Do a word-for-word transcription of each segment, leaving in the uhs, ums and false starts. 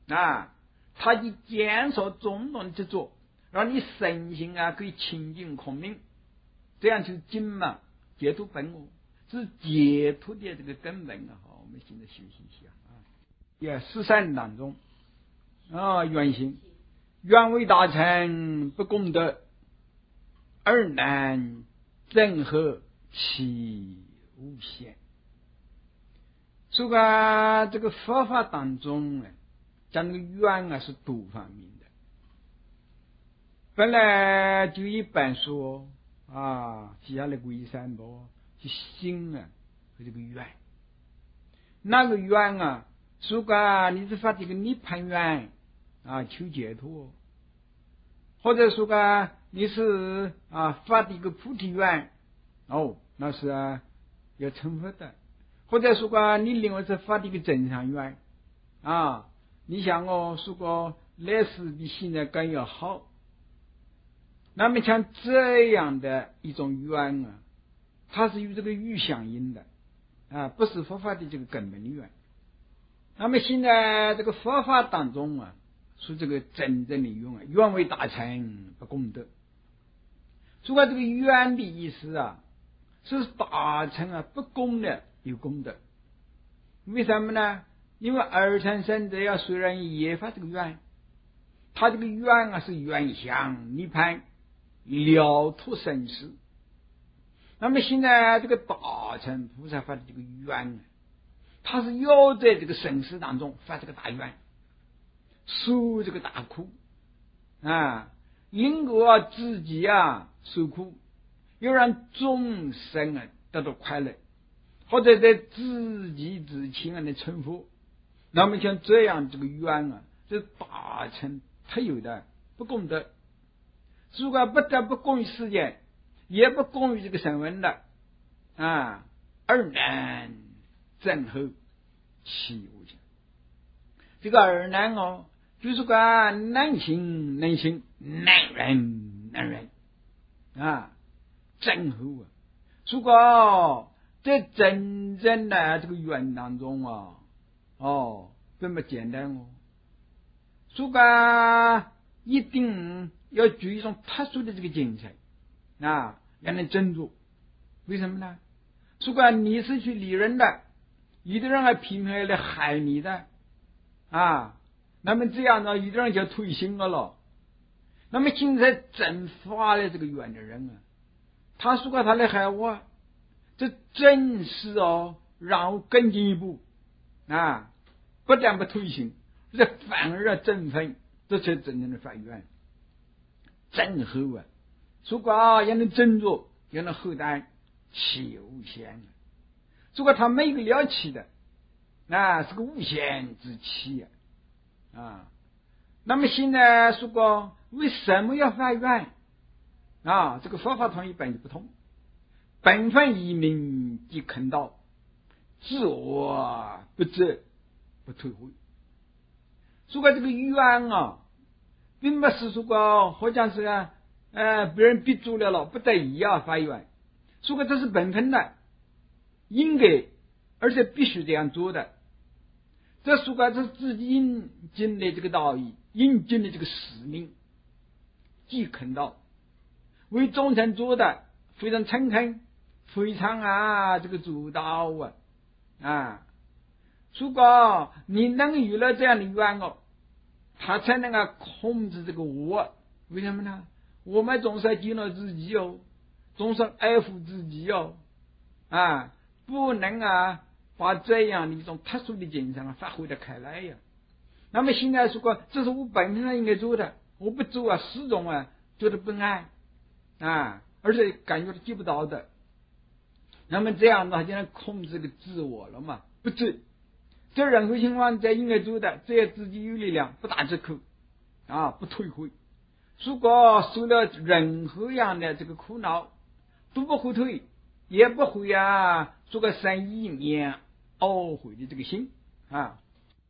啊，他以减少种种之作，让你身心啊可以清净空明，这样就经嘛解脱本我，是解脱的这个根本啊。好，我们现在休息一下啊。也十三当中啊，原心愿为大成不功德，二难正合其无限。所以啊，这个佛法当中呢，讲这个愿啊是多方面的。本来就一般说啊，接下来归三宝就心啊和这个愿，那个愿啊，如果你是发这个涅槃愿啊，求解脱，或者说个你是啊发的一个菩提愿，哦，那是啊要成佛的。或者说个你另外是发的一个正常愿啊，你想哦，说个来世比现在更要好，那么像这样的一种愿啊，它是与这个欲相应的啊，不是佛法的这个根本的愿。那么现在这个佛法当中啊，是这个真正的愿啊，愿为大成不功德。如果这个愿的意思啊，是大成啊不功的有功德。为什么呢？因为二乘圣者呀，虽然也发这个愿，他这个愿啊是愿向涅槃了脱生死。那么现在这个大乘菩萨发的这个愿，他是要在这个生死当中发这个大愿，受这个大苦啊，能够啊自己啊受苦，又让众生啊得到快乐，或者在自己之前啊的成佛。那么像这样这个愿啊，这大乘特有的不功德，如果不但不供于世间，也不供于这个声闻的啊，二难正合其无相。这个二难哦，就是个难行能行，难忍能忍啊，正合啊。如果在真正的这个愿当中啊，哦，这么简单哦。如果一定要具一种特殊的这个精神啊，让人斟酌。为什么呢？如果你是去利人的，有的人还拼命来害你的啊，那么这样呢，有的人就退心了咯。那么现在真发了这个愿的人啊，他如果他来害我，这真是哦，让我更进一步啊，不但不退心，这反而要振奋，这才真正的发愿。正后啊，如果啊也能斟酌，也能后代起无限。如果他没有了起的，那是个无限之气啊啊。那么现在说过为什么要发愿啊？这个佛法同一本就不同，本分一明即肯道，自我不折不退回。如果这个愿啊，并不是说过好像是啊，呃，别人逼住了了，不得已啊发愿。如果这是本分的，应该而且必须这样做的。这如果是自己应尽的这个道义，应尽的这个使命，即肯道，为众生做的非常诚恳，非常啊这个主道啊啊。如果你能有了这样的愿哦，他才能够控制这个我。为什么呢？我们总是接纳自己哦，总是爱护自己哦啊，不能啊把这样的一种特殊的精神啊发挥的开来呀。那么现在如果这是我本身上应该做的，我不做啊，始终啊觉得不安啊，而且感觉接不到的，那么这样的话就能控制这个自我了嘛，不做。这任何情况在应该做的，只要自己有力量，不打折扣啊，不退回。如果受了任何样的这个苦恼，都不后退，也不会啊做个生意面懊悔的这个心啊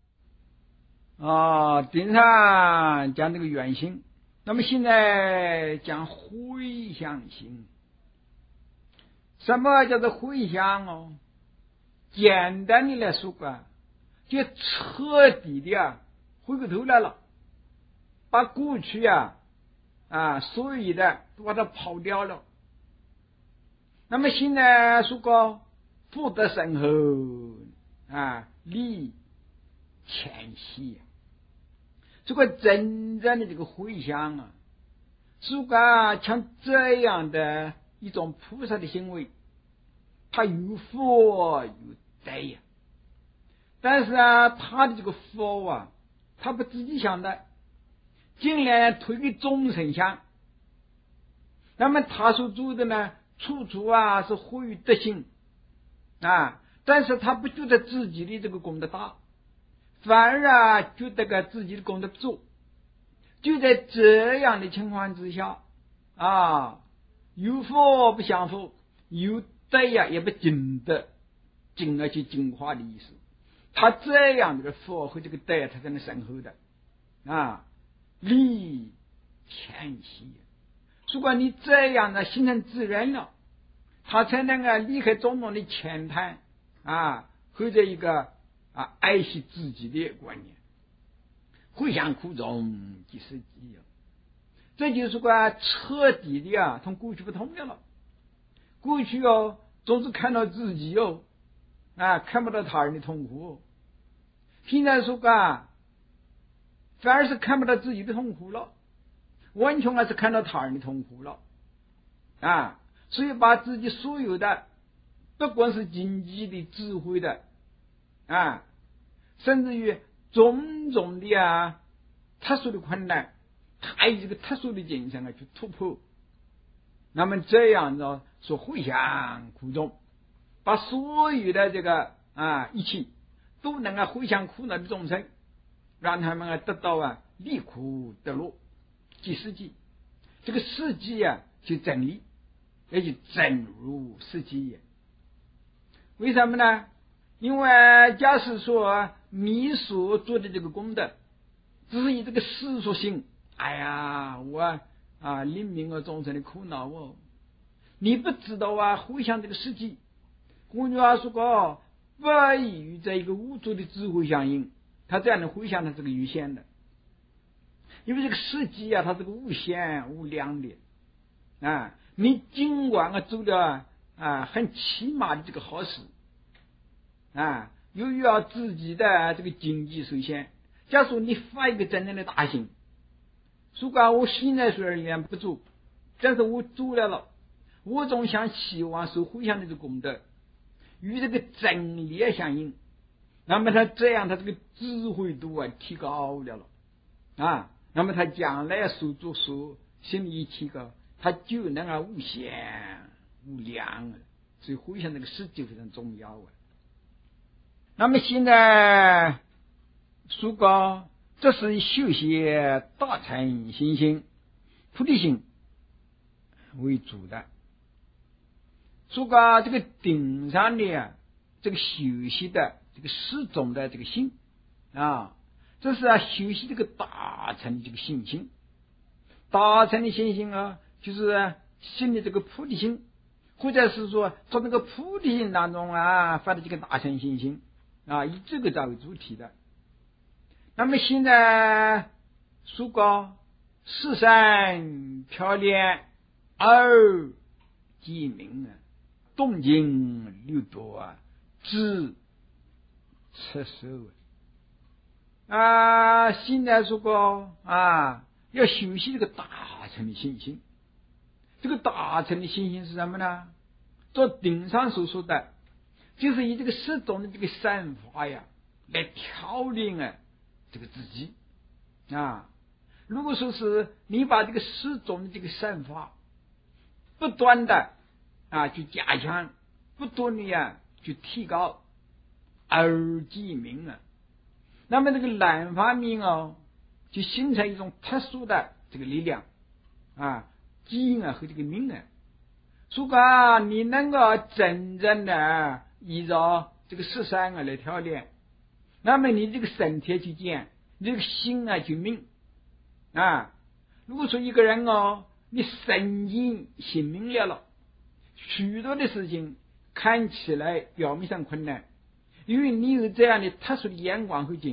啊。顶上讲这个原心，那么现在讲回向心。什么叫做回向哦？简单的来说吧，就彻底的啊回过头来了，把过去啊啊所有的都把它抛掉了。那么现在说过福德深厚啊，利浅细，这个真正的这个回向啊，如果像这样的一种菩萨的行为，他有福有德呀。但是啊，他的这个福啊，他不自己想的，尽量推给众生想。那么他所做的呢，处处啊是活于德行啊，但是他不觉得自己的这个功德大，反而啊觉得个自己的功德不足。就在这样的情况之下啊，有福不享福，有德呀也不尽德，进而去净化的意思。他这样的福和这个德，他才能深厚的啊，利浅细。如果你这样的形成自然了，他才能够离开种种的浅谈啊，或者一个啊爱惜自己的观念，回向苦中即是己。这就是个彻底的啊，同过去不同的了。过去哦，总是看到自己哦，啊，看不到他人的痛苦。现在说个，反而是看不到自己的痛苦了，完全还是看到他人的痛苦了，啊，所以把自己所有的，不管是经济的、智慧的，啊，甚至于种种的啊特殊的困难，他以这个特殊的精神啊去突破。那么这样呢，说回向苦中，把所有的这个啊一切都能够回向苦恼的众生，让他们啊得到啊离苦得乐，即实际。这个实际啊就真理，也就真如实际也。为什么呢？因为假使说你所做的这个功德只是以这个世俗性，哎呀我啊怜悯我众生的苦恼哦，你不知道啊回向这个实际。换句话说过，不与这一个无助的智慧相应，他这样的回向它是个有限的。因为这个实际啊它是个无限无量的啊，你尽管啊做了啊很起码的这个好事啊，由于啊自己的这个经济受限，假如你发一个真正的大心，如果我现在虽然不做，但是我做了了，我总想希望受回向的这个功德与这个真理相应，那么他这样他这个智慧度啊提高了了啊，那么他将来所做所心里一提高，他就能够无限无量，所以回向这个实际非常重要啊。那么现在说过，这是以修习大乘心性、菩提心为主的。说过这个顶上的啊，这个修习的这个十种的这个心啊，这是啊修习这个大乘的这个信心。大乘的信心啊，就是心的这个菩提心，或者是说从这个菩提心当中啊发的这个大乘信心啊，以这个作为主体的。那么现在说过四山飘莲二鸡鸣啊，动静六多啊，知测手啊。现在说过啊，要修习这个大乘的信心。这个大乘的信心是什么呢？做顶上所说的，就是以这个十种的这个善法呀，来调练啊这个自己啊。如果说是你把这个十种的这个善法不断的啊去加强，不断的呀去提高，而记名啊，那么这个蓝法明哦，就形成一种特殊的这个力量啊，记啊和这个名啊。如果你能够真正的依照这个十三啊来调练，那么你这个身体去见，你这个心啊去明啊。如果说一个人哦，你神经心明了了，许多的事情看起来表面上困难，因为你有这样的特殊的眼光和精神，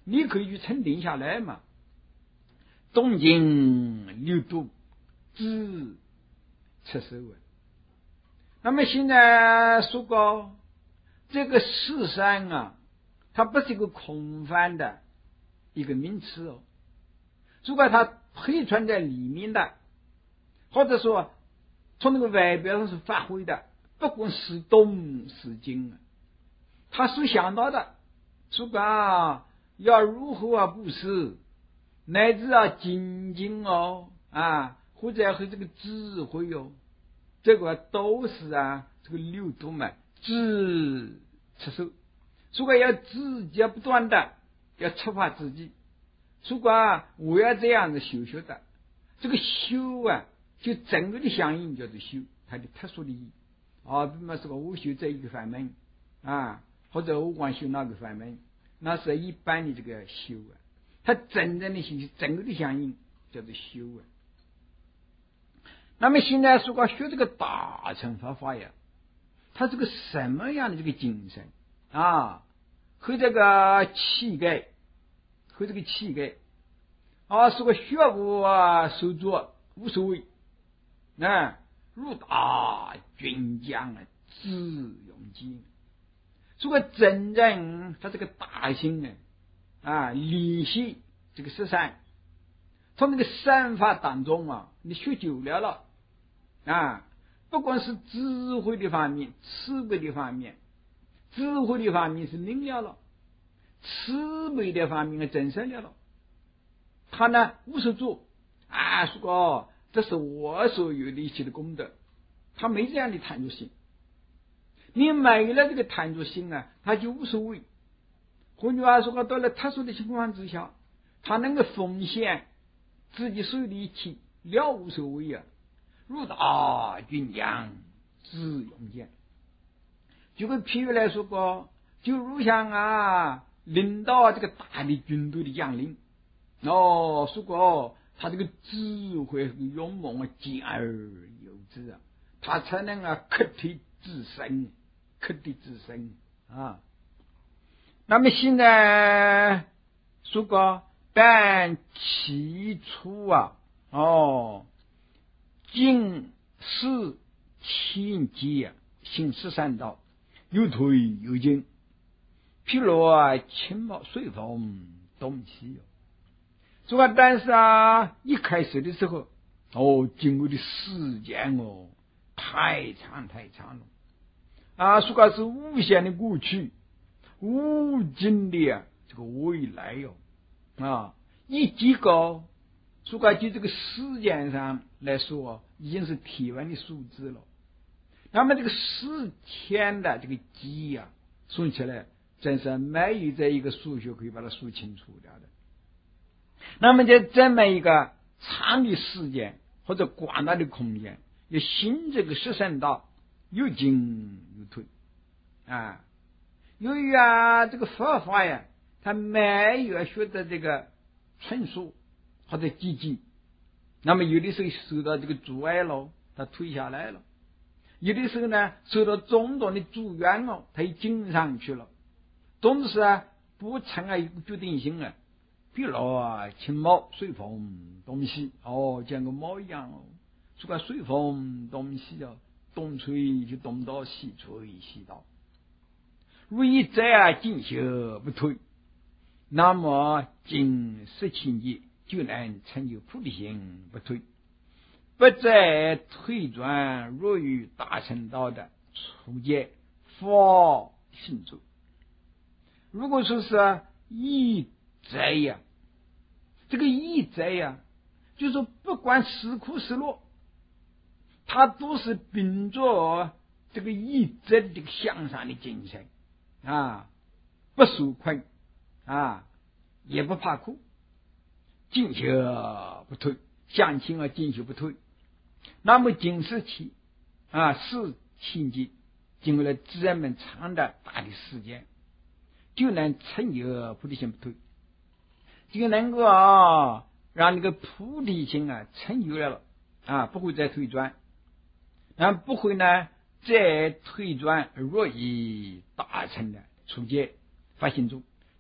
你可以去沉淀下来嘛。东经六度，知出手啊。那么现在说过，这个世上啊，它不是一个空泛的一个名词哦。如果它配存在里面的，或者说从那个外表上是发挥的，不管是动是静啊，他所想到的，如果啊要如何啊布施，乃至啊精进哦啊，或者和这个智慧哦，这个都是啊这个六度嘛，智出手。如果要自己要不断的要触发自己，如果啊我要这样子修修的，这个修啊就整个的相应叫做修，它的特殊的意义啊。比方说我修这一个法门啊，或者我光修那个法门，那是一般的这个修啊。它真正的修，整个的相应叫做修啊。那么现在说学这个大乘佛法呀，它是个什么样的这个精神啊？和这个气概，和这个气概啊，是个学无啊，手作无所谓啊，如大军将啊，智勇尽。如果真正他这个大心呢啊，理系这个十三，从那个三法当中啊，你学久了了啊，不管是智慧的方面、慈悲的方面，智慧的方面是明了了，慈悲的方面啊增深了了，他呢无所做啊，说这是我所有的一切的功德，他没这样的贪着心。你没了这个贪着心啊，他就无所谓。换句话说，到了特殊的情况之下，他能够奉献自己所有的一切，了无所谓啊，如大军将，智勇健。就个譬如来说过，就如像啊领导这个大的军队的将领哦，说过他这个智慧和勇猛啊兼而有之啊，他才能啊克敌制胜，克敌制胜啊。那么现在说过，但起初啊，哦，尽是清洁啊，行十三道，有退有进，譬如啊，青毛随风东西。说啊，但是啊，一开始的时候，哦，经过的时间哦，太长太长了啊，说个是无限的过去。无尽的啊，这个未来哟、哦、啊，一几个，如果就这个时间上来说，已经是天文的数字了。那么这个十天的这个几呀、啊，算起来真是没有这一个数学可以把它数清楚了的。那么在这么一个长的时间或者广大的空间，要行这个十三道，有进有退啊。由于啊，这个佛法呀，他没有学的这个纯熟或者积极，那么有的时候受到这个阻碍了，他退下来了；有的时候呢，受到种种的阻碍了，他又进上去了。总是啊，不成啊一个决定性啊。比如啊，青毛随风东西哦，像个猫一样哦，这个随风东西哦，东吹就东到，西吹西到。如以这样进修不退，那么经十七劫就能成就菩提心不退，不再退转若于大乘道的初阶法性住。如果说是一在呀，这个一在呀，就是说不管是苦是乐，它都是秉着这个一在的这个向上的精神啊，不受困啊，也不怕苦，进修不退，向前而进修不退。那么经世期啊，是情节经过了这么长的大的时间，就能成就菩提心不退，就能够啊让那个菩提心啊成就了啊，不会再退转，啊不会呢再退转若以大乘的初阶发心中，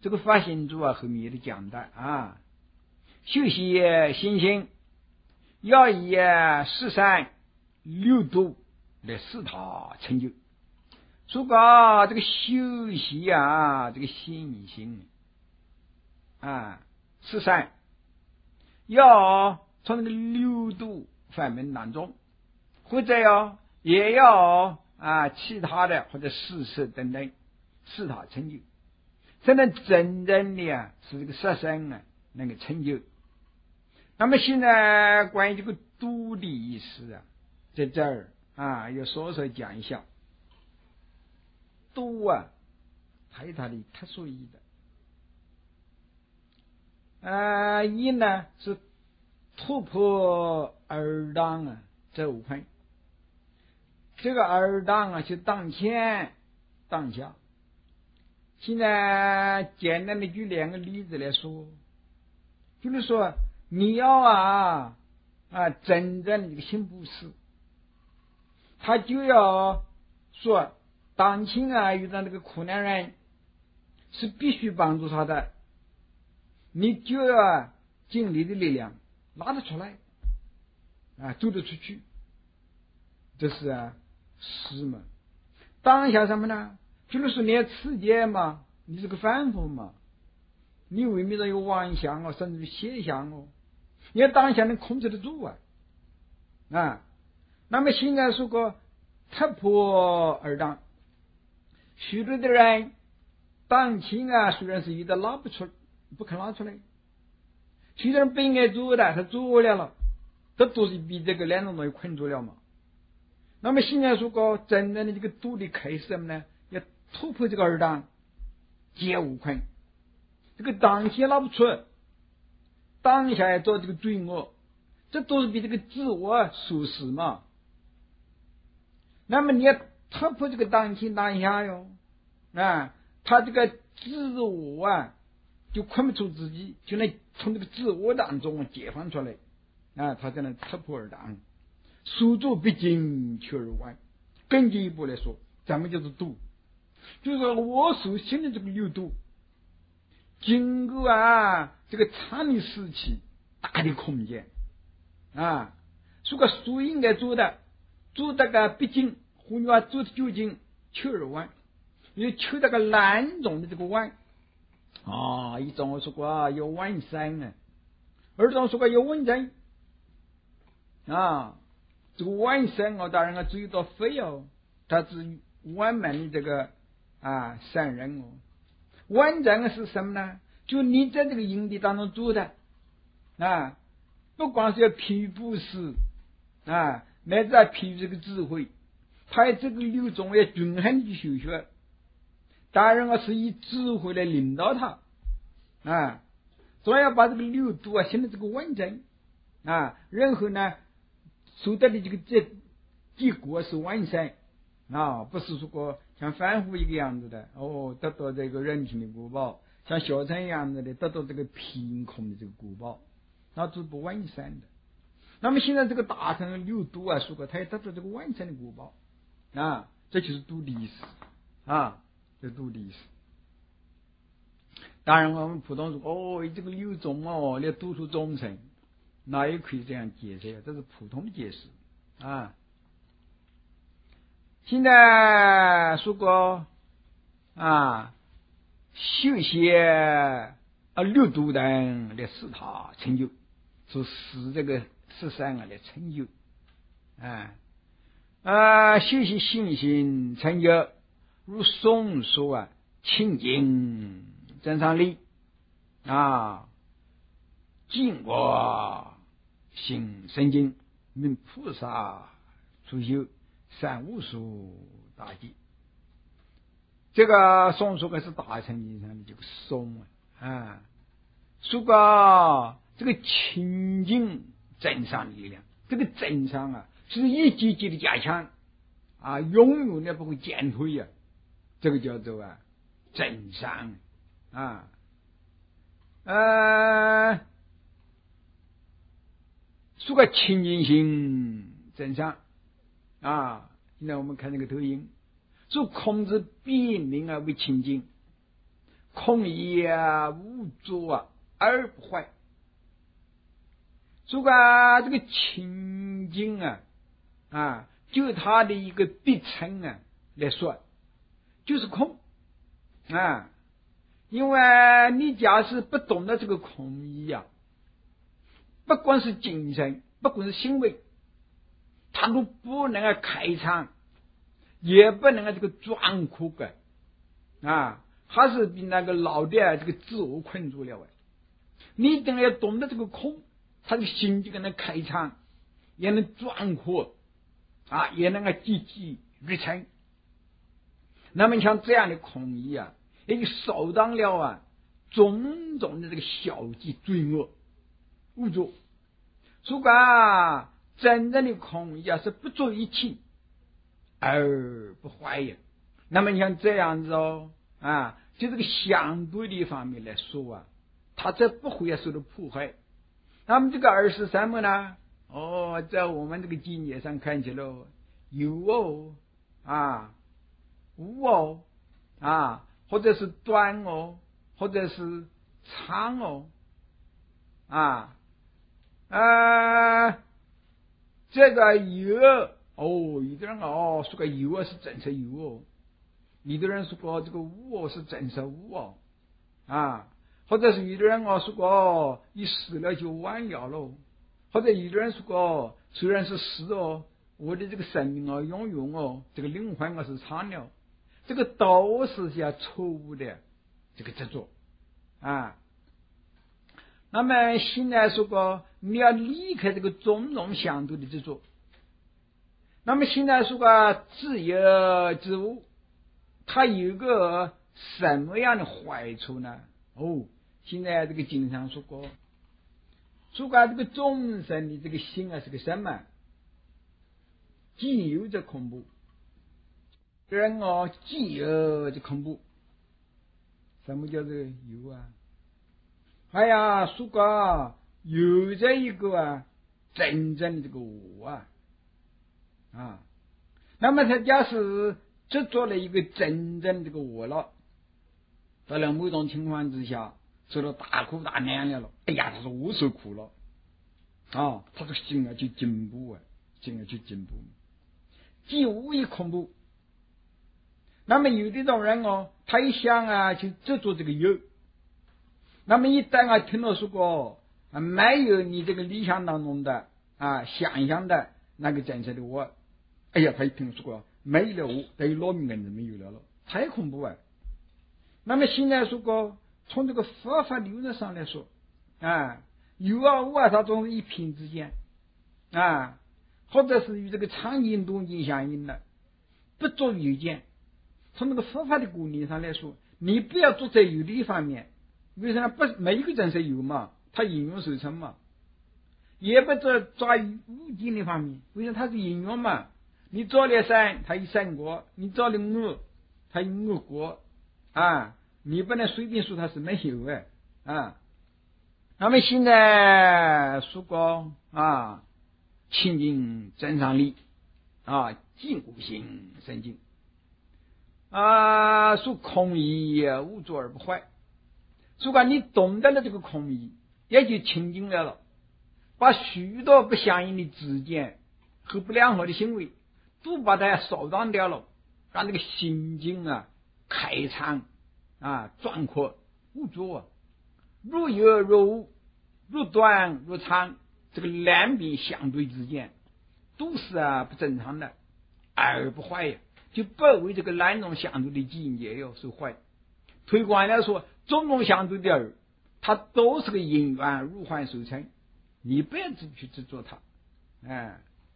这个法行主啊后面的讲的啊，修习心性要以十三六度来使它成就。说个这个修习啊，这个心性啊，十三要从那个六度方面当中，或者要也要啊其他的或者事实等等使它成就，才能真正的啊是这个十三啊能够成就。那么现在关于这个度的意思啊，在这儿啊要稍稍讲一下。度啊它有它的特殊意义的啊，一呢是突破二当啊这五分，这个二当啊就当前当下。现在简单的举两个例子来说，就是说你要啊啊真正的这个行布施，他就要说当前啊遇到那个苦难人是必须帮助他的，你就要尽力的力量拉得出来啊，走得出去，这是啊施嘛。当下什么呢？就是说你要持戒嘛，你是个凡夫嘛，你未免有妄想哦，甚至于邪想哦，你要当下能控制得住啊啊。那么现在说过突破二当，许多的人当前啊虽然是遇到拉不出，不肯拉出来，许多人不应该做的他做了了，这都是比这个两种东西困住了嘛。那么现在说过真正的这个度的开始什么呢？要突破这个二当，皆无困。这个当前拉不出，当下要做这个罪恶，这都是比这个自我舒适嘛。那么你要突破这个当前当下哟啊，他这个自我啊就困不住自己，就能从这个自我当中解放出来啊，他才能突破二当。书足必经求而完，更进一步来说，咱们就是度，就是说我所信的这个六度，经过啊这个长的时期，大的空间啊，如果书应该做的，做这个必经，或者说做的究竟求而完，因为求这个难中的这个完啊，一种我说过啊有完善啊，二种说过有稳正啊。这个完善哦，当然啊，注意到非哦，它是完满的这个啊善人哦。完整是什么呢？就你在这个营地当中做的啊，不光是要譬喻布施啊，乃至要譬喻这个智慧，它这个六种要均衡的修学。当然啊，是以智慧来领导他啊，总要把这个六度啊，显得这个完整啊，然后呢。所得的这个结结果是完善啊，不是说过像凡夫一个样子的哦，得到这个人品的果报，像小乘一样子的得到这个凭空的这个果报，那是不完善的。那么现在这个大乘六度啊，说过他也得到这个完善的果报啊，这就是度的意思啊，这度的意思。当然我们普通说哦，这个六种哦，来度出众生。那也可以这样解释，这是普通的解释啊。现在说过啊，修习啊六度等来使他成就，是使这个十三啊来成就啊啊，修习信心成就，如松树啊清净真上力啊，净我行圣经，名菩萨出修三无数大计。这个松说的是大乘经上的这个松啊，说个这个清净真上的力量，这个真上啊是一级级的加强啊，永远的不会减退呀、啊，这个叫做啊真上啊呃。说个清净心真上啊，现在我们看那个投影，说控制别名啊为清净， 空义啊，无作啊，而不坏。如果这个情境啊啊，就它的一个别称啊来说，就是空啊。因为你假使不懂得这个空义啊，不管是精神，不管是行为，它都不能够开场，也不能够这个转扩的啊，还是比那个老的这个自我困住了。你一定要懂得这个空，他的心就能开场，也能转扩啊，也能够积极日成。那么像这样的空义啊，也就扫荡了啊种种的这个小忌罪恶污浊。如果啊真正的空义啊是不作一起而不坏呀，那么像这样子哦啊，就这个相对的方面来说啊，它这不会受到破坏。那么这个二十三么呢？哦，在我们这个经验上看起来有哦啊无哦啊，或者是短哦，或者是长哦啊啊，这个有哦，有的人哦说个有啊是正式有哦，有的人说个这个无哦是正式无哦啊，或者是有的人哦说个你死了就完了喽，或者有的人说个虽然是死哦，我的这个生命哦永远哦，这个灵魂哦是长了，这个都是些错误的这个执着啊。那么现在说过你要离开这个种种相对的执着，那么现在说过自由之物它有一个什么样的坏处呢？哦，现在这个经常说过说过这个众生的这个心啊是个什么？既有着恐怖，人哦既有着恐怖。什么叫做有啊？哎呀，说过有这一个啊真正的这个我啊啊，那么他假使执着了一个真正这个我了，到了某种情况之下受到大苦大难了，哎呀，他说我受苦了啊，他这个心啊就进步啊，心啊就进步，既无亦恐怖。那么有这种人哦，他一想啊就执着这个有，那么一旦啊听到说过啊没有你这个理想当中的啊想象的那个真实的我，哎呀，他一听说过没了我，等于老命根子没有了了，太恐怖啊。那么现在说过从这个佛法理论上来说啊，有啊无啊它总是一品之间啊，或者是与这个常境动静相应的，不作有见。从那个佛法的观念上来说，你不要做在有的一方面，为什么不每一个真是有嘛，它应用受成嘛，也不做抓无境的方面，为什么它是应用嘛？你做了善，它有善果；你做了恶，它有恶果啊！你不能随便说它是没有的啊。那么现在说过啊，清净正常力啊，净悟性神经啊，说空义无作而不坏。如果你懂得了这个空义，也就清净了了，把许多不相应的知见和不良好的行为都把它扫荡掉了，让这个心境啊开敞啊壮阔无作啊，若有若无，若短若长，这个两边相对之间都是啊不正常的，而不坏呀，就不为这个两种相对的境界哟所坏。推广来说，种种相对的儿，它都是个因缘如幻所成，你不要去执着它。哎，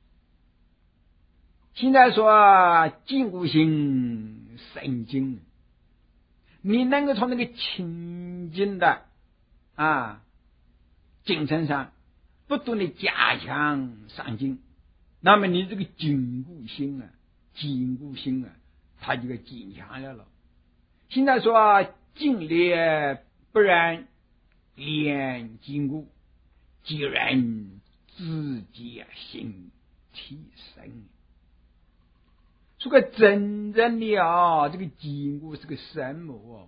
现在说净悟性神经，你能够从那个清净的啊精神上不断的加强上进，那么你这个坚固性啊坚固性啊它就要坚强了了。现在说净烈不然炼坚固，既然自己心提升。这个真正的啊这个坚固是个什么哦？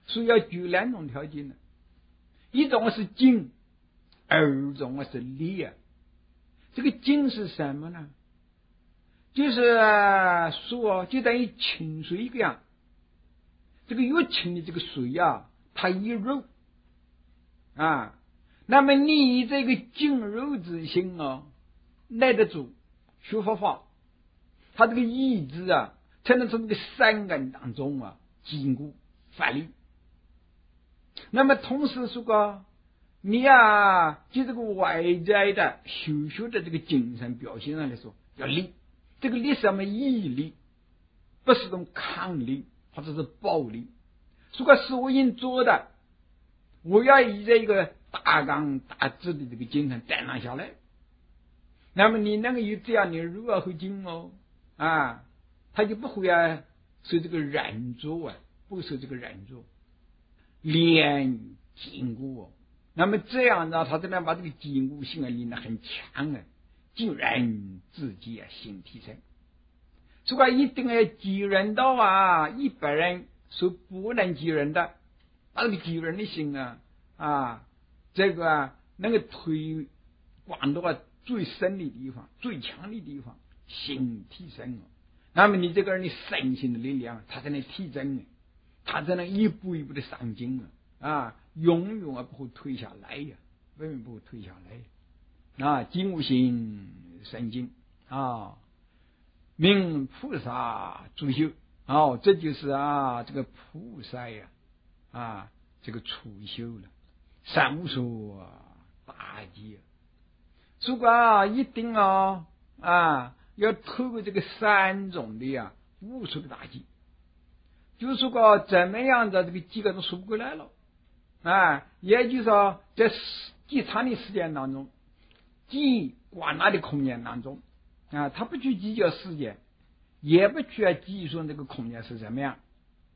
所以要具两种条件呢，一种是静，二种是理啊。这个静是什么呢？就是说，就等于清水一样。这个越清的这个水啊，它越柔啊。那么你以这个静柔之心啊，耐得住学佛法，他这个意志啊，才能从这个三根当中啊坚固发力。那么同时说个，你啊，就这个外在的修学的这个精神表现上来说，要力。这个力是什么毅力，不是这种抗力或者是暴力。如果是我应做的，我要以这一个大纲大致的这个精神担当下来，那么你那个有这样的柔啊和精哦啊，他就不会啊受这个染着啊，不受这个染着，练坚固哦。那么这样呢，他才能把这个坚固性啊练得很强啊，竟然自己啊心提升。所以一定要激人到啊，一百人所不能激人的，把这个激人的心啊啊，这个啊能够推广到啊最深的地方、最强的地方，心提升了。那么你这个人的身心的力量，它才能提升，它才能一步一步的上进啊啊，永远啊不会退下来呀、啊，永远不会退下来啊，精无心神经啊。名菩萨主修哦，这就是啊，这个菩萨呀，啊，这个初修了，三无所大吉。如果啊，一定啊啊，要透过这个三种的呀，无数的大吉，就是说个怎么样的这个几个都说不过来了啊，也就是说在极长的时间当中，极广大的空间当中。啊，他不去计较时间，也不去计算这个空间是怎么样。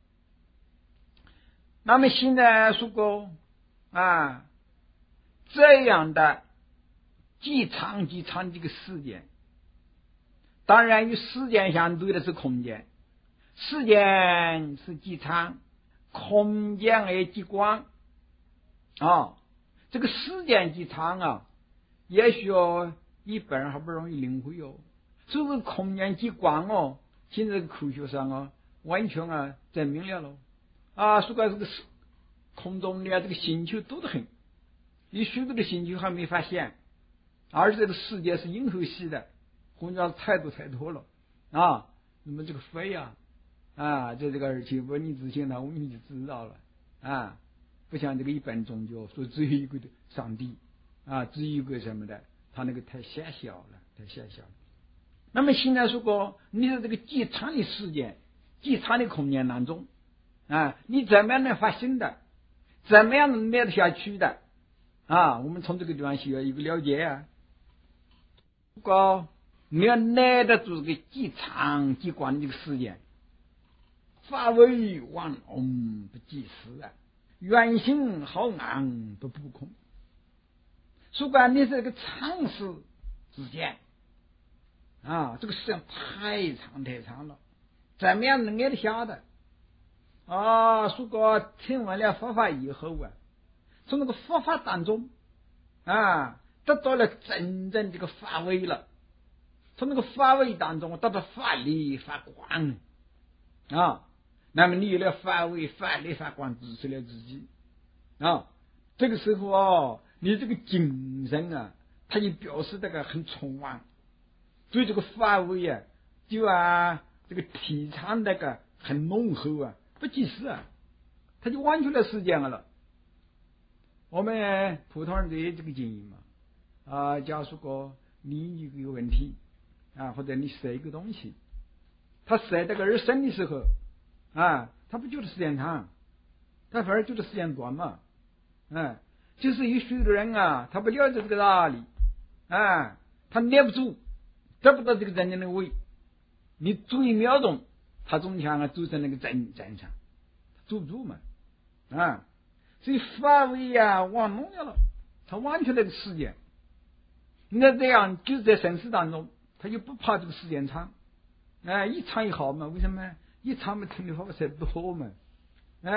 那么现在说过啊，这样的既长既长这个时间，当然与时间相对的是空间，时间是极长，空间也极广啊。这个时间极长啊，也许哦一般人还不容易领会哦。所以空间极广哦，现在科学上啊完全啊证明了咯啊，说个这个空中的啊这个星球多得很，有许多的星球还没发现，而且这个世界是银河系的，空间太多太多了啊。那么这个飞啊啊，这这个而且问你之前呢，我们就知道了啊，不像这个一般宗教说只有一个的上帝啊，只有一个什么的，他那个太狭小了，太狭小了。那么现在说过，你在这个极长的时间、极长的空间当中啊，你怎么样能发现的？怎么样能耐得下去的？啊，我们从这个地方需要一个了解啊。如果你要耐得住这个极长极广的这个时间，发为忘龙不计时啊，远行好昂不不空。如果你这个长时之间啊，这个时间太长太长了，怎么样能耐得下的？啊，如果听完了佛法以后啊，从那个佛法当中啊，得到了真正这个法位了，从那个法位当中得到法力发光啊，那么你有了法位、法力、发光，支持了自己啊，这个时候哦，你这个精神啊，它就表示这个很充旺。所以这个法位啊，就啊这个提倡那个很浓厚啊，不计时啊，他就完全了时间了。我们普通人的这个经验嘛，啊，假如说你有一个问题啊，或者你射一个东西，他射这个而生的时候啊，他不觉得时间长，他反而觉得时间短嘛，啊，就是有许多人啊，他不了解这个道理啊，他捏不住。得不到这个真正的位，你走一秒钟，他总想啊走成那个战战场，走不住嘛啊！所以法位啊忘弄掉了，他完全那个时间。那这样就是在生死当中，他就不怕这个时间长，哎，一长一好嘛？为什么？一长嘛听的话才多嘛，哎，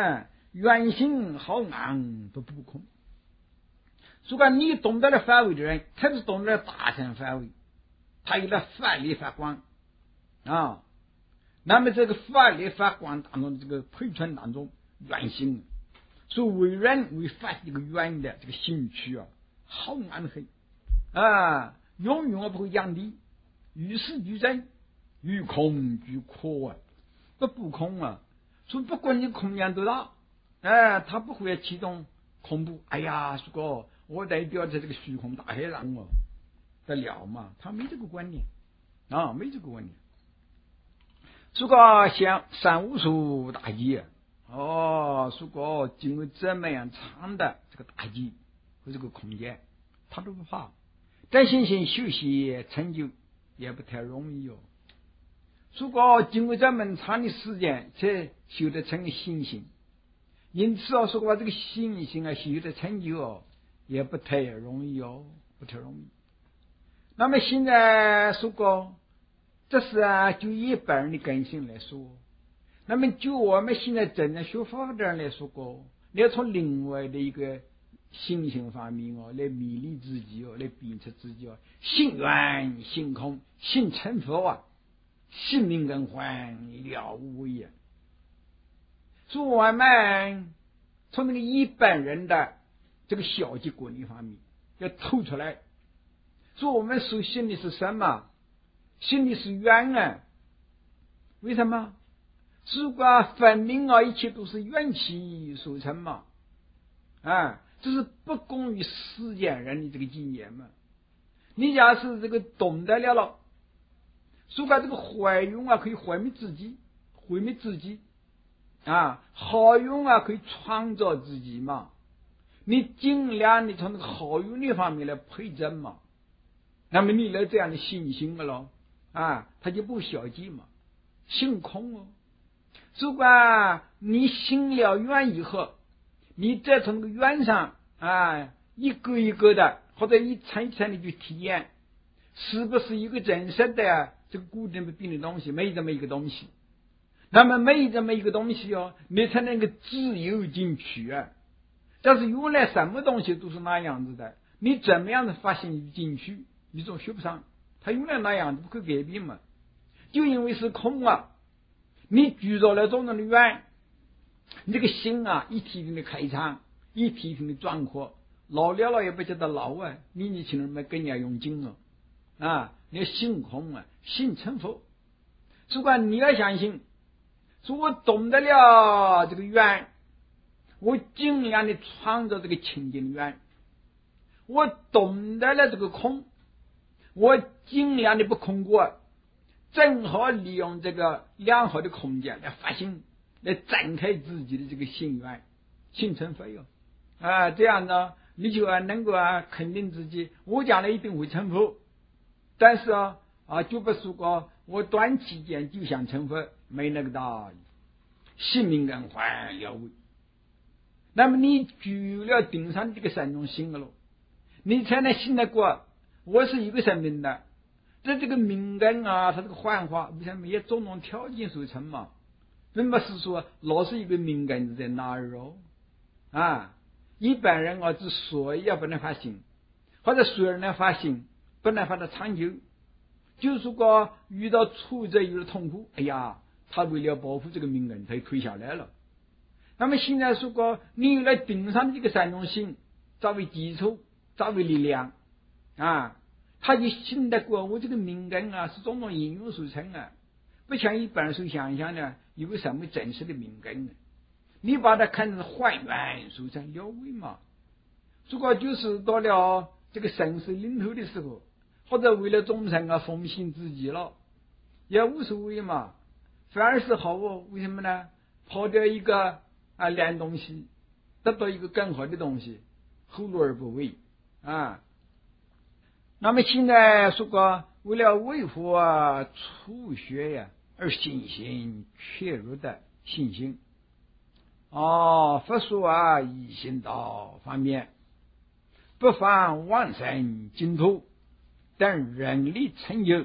圆心好昂不不空。如果你懂得了范围的人，特别是懂得了大乘范围，他有了法力发光啊。那么这个法力发光当中，这个配圈当中，圆心，所以为人为发这个圆的这个兴趣啊，好暗黑啊，永远不会降低，与世俱增，与空俱阔啊，不不空啊。所以不管你空间多大，哎，他不会启动恐怖。哎呀，如果我代表着这个虚空大海浪哦，得了嘛？他没这个观念啊，没这个观念。如果像三无数大计哦，如果经过这么样长的这个大计和这个空间，他都不怕。但信心修习成就也不太容易哦。如果经过这么长的时间才修得成信心，因此哦，说把这个信心啊修得成就哦，也不太容易哦，不太容易。那么现在说过，这是啊，就一般人的根性来说。那么就我们现在真正学法的人来说过，你要从另外的一个信心方面哦，来勉励自己哦，来鞭策自己哦，信缘信空，信成佛啊，信命根还了无畏啊。所以我们从那个一般人的这个消极观念方面要透出来。所以我们所信的是什么？信的是缘啊。为什么？如果分明啊，一切都是缘起所成嘛，啊，这是不公于世间人的这个经验嘛。你要是这个懂得了了，如果这个坏用啊，可以毁灭自己，毁灭自己啊，好用啊，可以创造自己嘛。你尽量的从这个好用的方面来配正嘛，那么你有这样的信心了咯啊，他就不消极嘛，性空哦。如果你信了缘以后，你再从这个缘上啊，一个一个的或者一层一层的去体验，是不是一个真实的这个固定不变的东西？没这么一个东西。那么没这么一个东西哦，你才能够自由进去啊。但是原来什么东西都是那样子的，你怎么样的发现进去，你总学不上。它原来那样子不可改变嘛，就因为是空啊。你举着了种种的缘，你这个心啊，一体体的开敞，一体体的壮阔，老了了也不觉得老啊，年纪轻人们更加用劲了啊！你要心空啊，心成佛。如果你要相信，说我懂得了这个缘，我尽量的创造这个清净的缘，我懂得了这个空，我尽量的不空过。正好利用这个良好的空间来发心，来展开自己的这个心愿，心成佛哟啊，这样呢，你就能够啊肯定自己，我将来一定会成佛。但是啊啊，就不说过我短期间就想成佛，没那个道理，性命根还了无。那么你具了顶上这个三种心了，你才能信得过我是一个生命的。这这个命根啊，它这个幻化，为什么也种种条件所成嘛？并不是说老是一个命根在那儿哦啊！一般人啊，之所以要不能发心，或者虽然能发心，不能发的长久，就是说遇到挫折，遇到痛苦，哎呀，他为了保护这个命根，他就退下来了。那么现在说过，你有了顶上的这个三种心，作为基础，作为力量啊。他就信得过我这个命根啊，是种种因缘所成啊，不像一般人所想象的有个什么真实的命根呢？你把它看成幻缘所成了为嘛？如果就是到了这个生死临头的时候，或者为了众生啊奉献自己了，也无所谓嘛，反而是好哦。为什么呢？跑掉一个啊烂东西，得到一个更好的东西，何乐而不为啊？那么现在说过，为了维护啊初学呀，而信心确入的信心哦，佛说啊一心道方面，不妨往生净土等人力成就，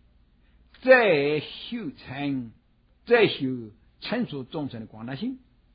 再修成再修成熟众生的广大心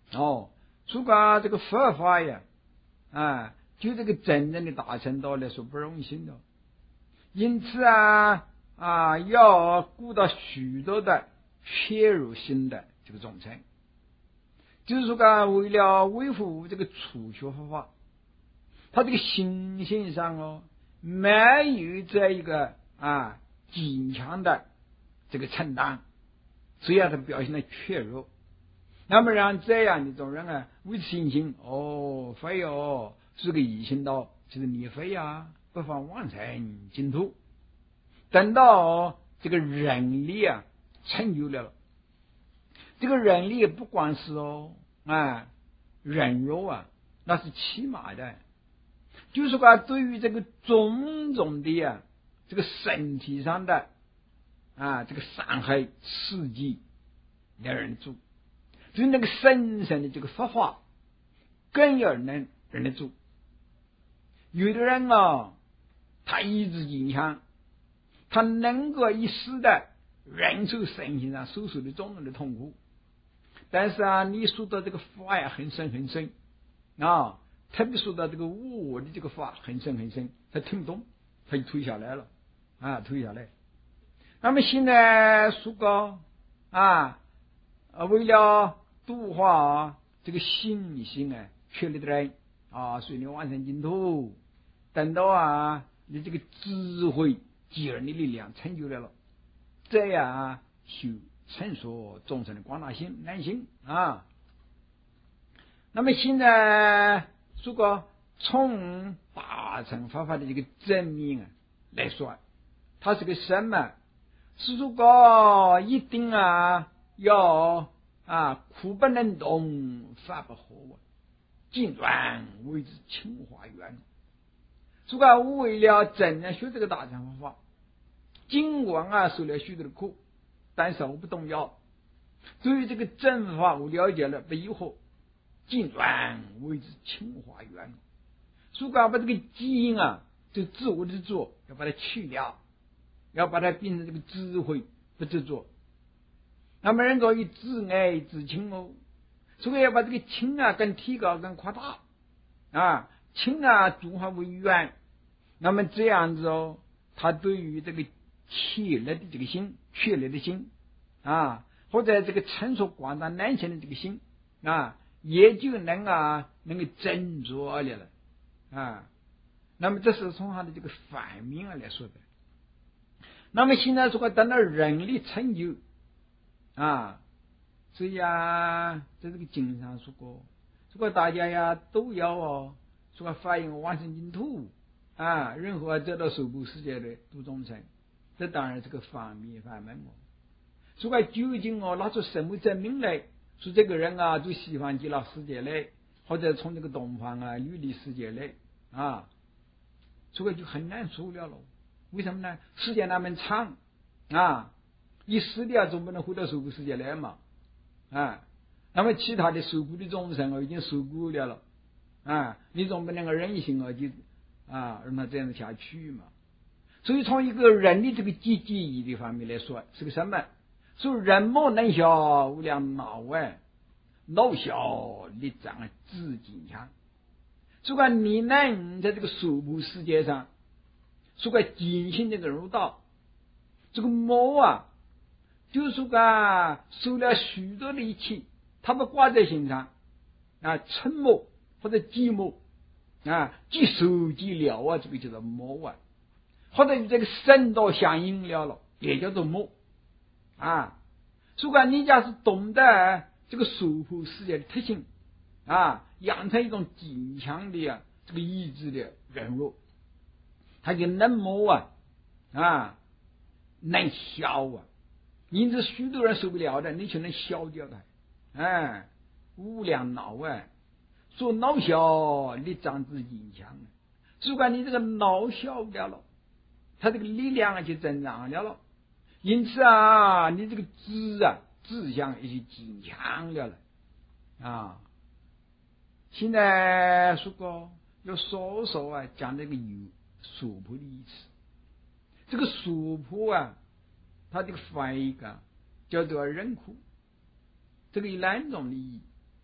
哦，如果这个佛法呀，啊，就这个真正的大乘道来说不容易行的，因此啊啊，要顾到许多的切入性的这个众生，就是说啊，为了维护这个初学佛法，他这个心性上哦，没有这一个啊坚强的这个承担，所以啊，他表现的怯弱。那么让这样的种人啊，为信心哦，非哦，是个异性道，就是你非啊，不妨往生净土。等到这个人力啊成就了，这个人力不光是哦啊人肉啊，那是起码的，就是说对于这个种种的啊这个身体上的啊这个伤害刺激要忍住，对那个神圣的这个佛法更要能忍得住。有的人啊，他意志坚强，他能够一时的忍受身心上所受的种种的痛苦，但是啊，你说到这个法呀，很深很深啊，特别说到这个我的这个法很深很深，他听不懂，他就退下来了啊，退下来。那么现在说个啊，为了度化这个信心啊，缺了的人啊，所以你往生净土，等到啊，你这个智慧继而的力量成就了了，这样啊，修成熟众生的广大心难行啊。那么现在如果从大乘佛法的这个证明啊来说，它是个什么？是如果一定啊要啊苦不能动，法不合啊，尽转为之清华园。如果为了真正学这个大乘佛法，尽管啊受了许多的苦，但是我不动摇，对于这个正法我了解了不以后，尽转为之清华园。如果把这个基因啊就自我之作要把它去掉，要把它变成这个智慧不执着，那么能够以自爱自轻哦，所以要把这个轻啊更提高更扩大啊，轻啊转化为圆，那么这样子哦，他对于这个切了的这个心，确了的心啊，或者这个成熟广大难行的这个心啊，也就能啊能够斟酌了了啊。那么这是从他的这个反面来说的。那么现在如果等到人力成就啊，所以啊，在这个经上说过，如果大家呀都要哦，说发愿往生净土啊，任何得到受苦世界的度众生，这当然是个方面法门哦。如果究竟哦拿出什么证明来，说这个人啊就西方极乐世界来，或者从这个东方啊琉璃世界来啊，这个就很难说了了。为什么呢？时间那么长啊，一死掉总不能回到受苦世界来嘛啊。那么其他的受苦的众生哦已经受苦了了啊，你总不能够任性哦就啊让他这样下去嘛。所以从一个人的这个积极意义的方面来说，是个什么？说人莫能效无量脑外，脑效力长自坚强。如果你能在这个受苦世界上说个坚信这个入道，这个魔啊就是说个受了许多的一切，他不挂在心上啊，沉默或者寂寞啊，既受既了啊，这个叫做魔啊，或者这个神道相应了了，也叫做魔啊。如果你假是懂得这个受苦世界的特性啊，养成一种坚强的啊这个意志的人物，他就能磨啊啊能消啊，因此许多人受不了的，你就能消掉它。哎，无量脑啊，说脑消力长之坚强，如果你这个脑消掉了，他这个力量就增长了了。因此啊，你这个志啊志向也就坚强了了啊。现在说过要说说啊，讲这个有娑婆的意思。这个娑婆啊，它这个翻译啊叫做人苦，这个有两种的意义。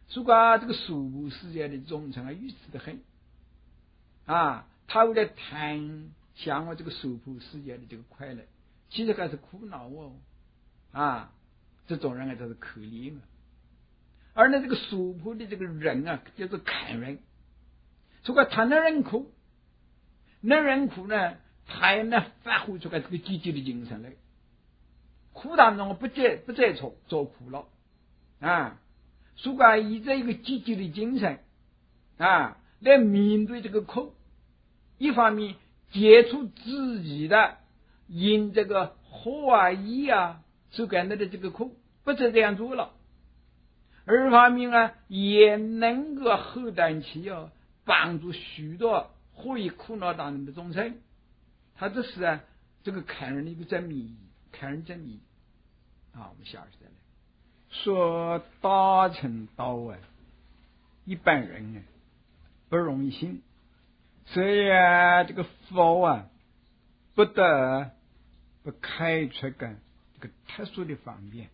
所以说这个娑婆世界的忠诚啊，愚痴的很啊！他为了贪向往这个娑婆世界的这个快乐，其实还是苦恼哦啊！这种人啊，就是可怜啊。而呢，这个娑婆的这个人啊，叫做看人，所以说他那人苦，那人苦呢，他也能发挥出来这个积极的精神来。苦当中不再不再做做苦了啊！所以说以这一个积极的精神啊，来面对这个苦，一方面接触自己的因这个火啊、意啊所感到的这个苦，不再这样做了；二方面啊，也能够后担起哦，帮助许多活于苦恼当中的众生。他这是啊，这个看人的一个真谜，看人真谜啊。我们下次再来说大乘道啊，一般人啊不容易信，所以啊，这个佛啊不得不开出个这个特殊的方便。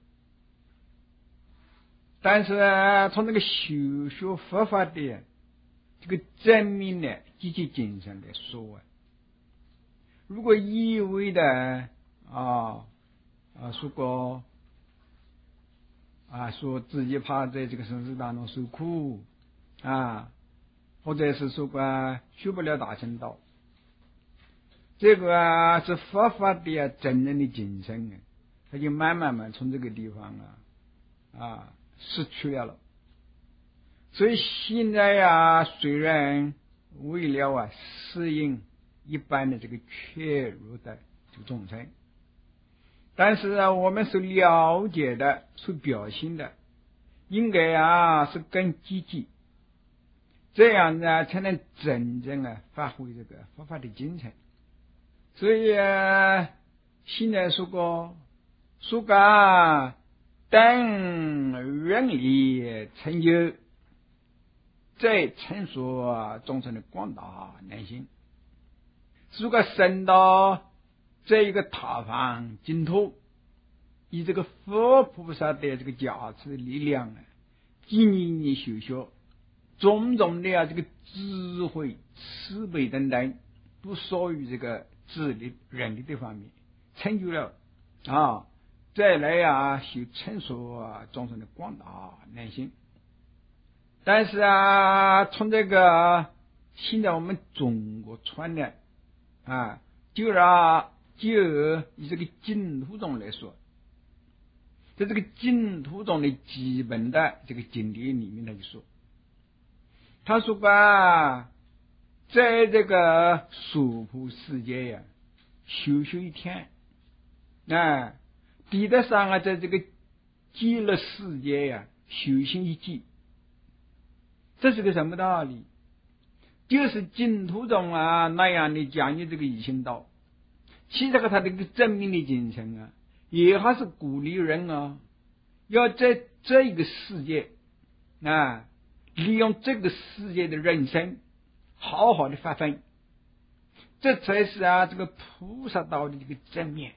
但是啊，从那个修学佛法的这个真明的积极精神来说啊，如果一味的啊啊说过啊说自己怕在这个生死当中受苦啊，或者是说过学不了大乘道，这个啊是佛法的啊真正的精神啊，他就慢慢慢从这个地方啊啊失去了了。所以现在呀，虽然为了啊适应一般的这个缺弱的这个众生，但是啊，我们所了解的、所表现的，应该啊是更积极，这样呢才能真正啊发挥这个佛法的精神。所以啊，现在说过说个等愿力成就，再陈述众生的广大内心。如果升到这一个他方净土，以这个佛菩萨的这个加持力量啊，经营你修学种种的啊这个智慧、慈悲等等，都属于这个智力、人力的方面成就了啊，再来啊修陈述啊众生的广大内心。但是啊，从这个现在我们中国传的啊，就啊就以这个净土中来说，在这个净土中的基本的这个经典里面，他就说，他说吧，在这个娑婆世界呀，修修一天啊，比得上啊，在这个极乐世界呀修行一季。这是个什么道理？就是净土中啊那样的讲究这个一心道，其实和他这个正命的精神啊，也还是鼓励人啊，要在这一个世界啊，利用这个世界的人生，好好的发挥，这才是啊这个菩萨道的这个正面。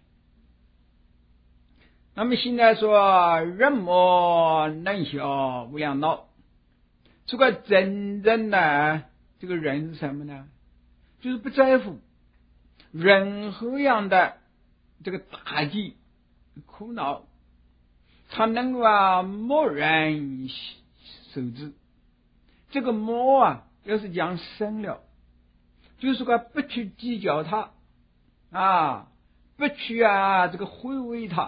那么现在说人莫能消无量道，这个真正的这个人是什么呢？就是不在乎任何样的这个打击苦恼，他能够啊默然受之。这个默啊要是讲深了，就是说不去计较它啊，不去啊这个回味它，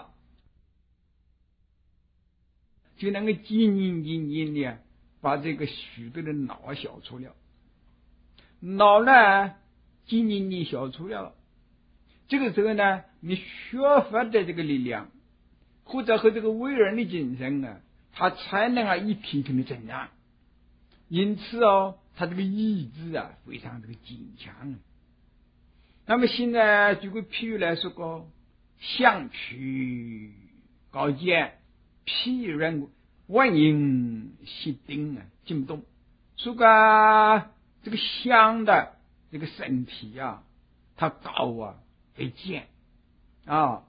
就能够静静静静的把这个许多的恼消除了。恼呢静静静消除了，这个时候呢，你学佛的这个力量或者和这个伟人的精神啊，它才能啊一天天的增长。因此哦，他这个意志啊非常这个坚强。那么现在举个譬喻来说过，相去高见，譬人万应息定啊，进不动。说个这个香的这个身体啊，它高啊而健啊，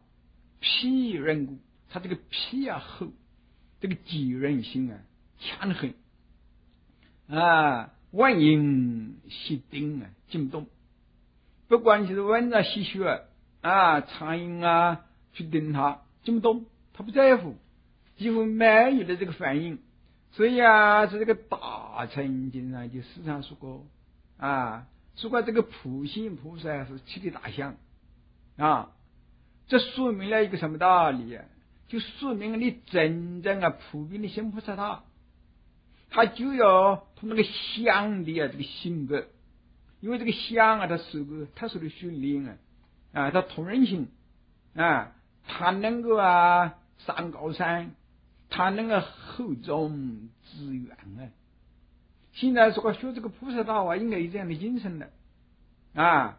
皮人骨，它这个皮啊厚，这个肌韧性啊强得很啊，万应细丁啊，进不动。不管是蚊啊、吸血啊、苍蝇啊去叮它，进不动，它不在乎，几乎没有的这个反应。所以啊，是这个大乘经上就时常说过啊，说过这个普贤菩萨是七个大象啊，这说明了一个什么道理啊？就说明你真正啊普遍的心菩萨他，他就要他那个香的啊这个性格，因为这个香啊，它是个特殊的训练啊，啊，它通人性啊，它能够啊上高山，它能够厚种资源啊。现在说学这个菩萨道啊，应该有这样的精神的啊，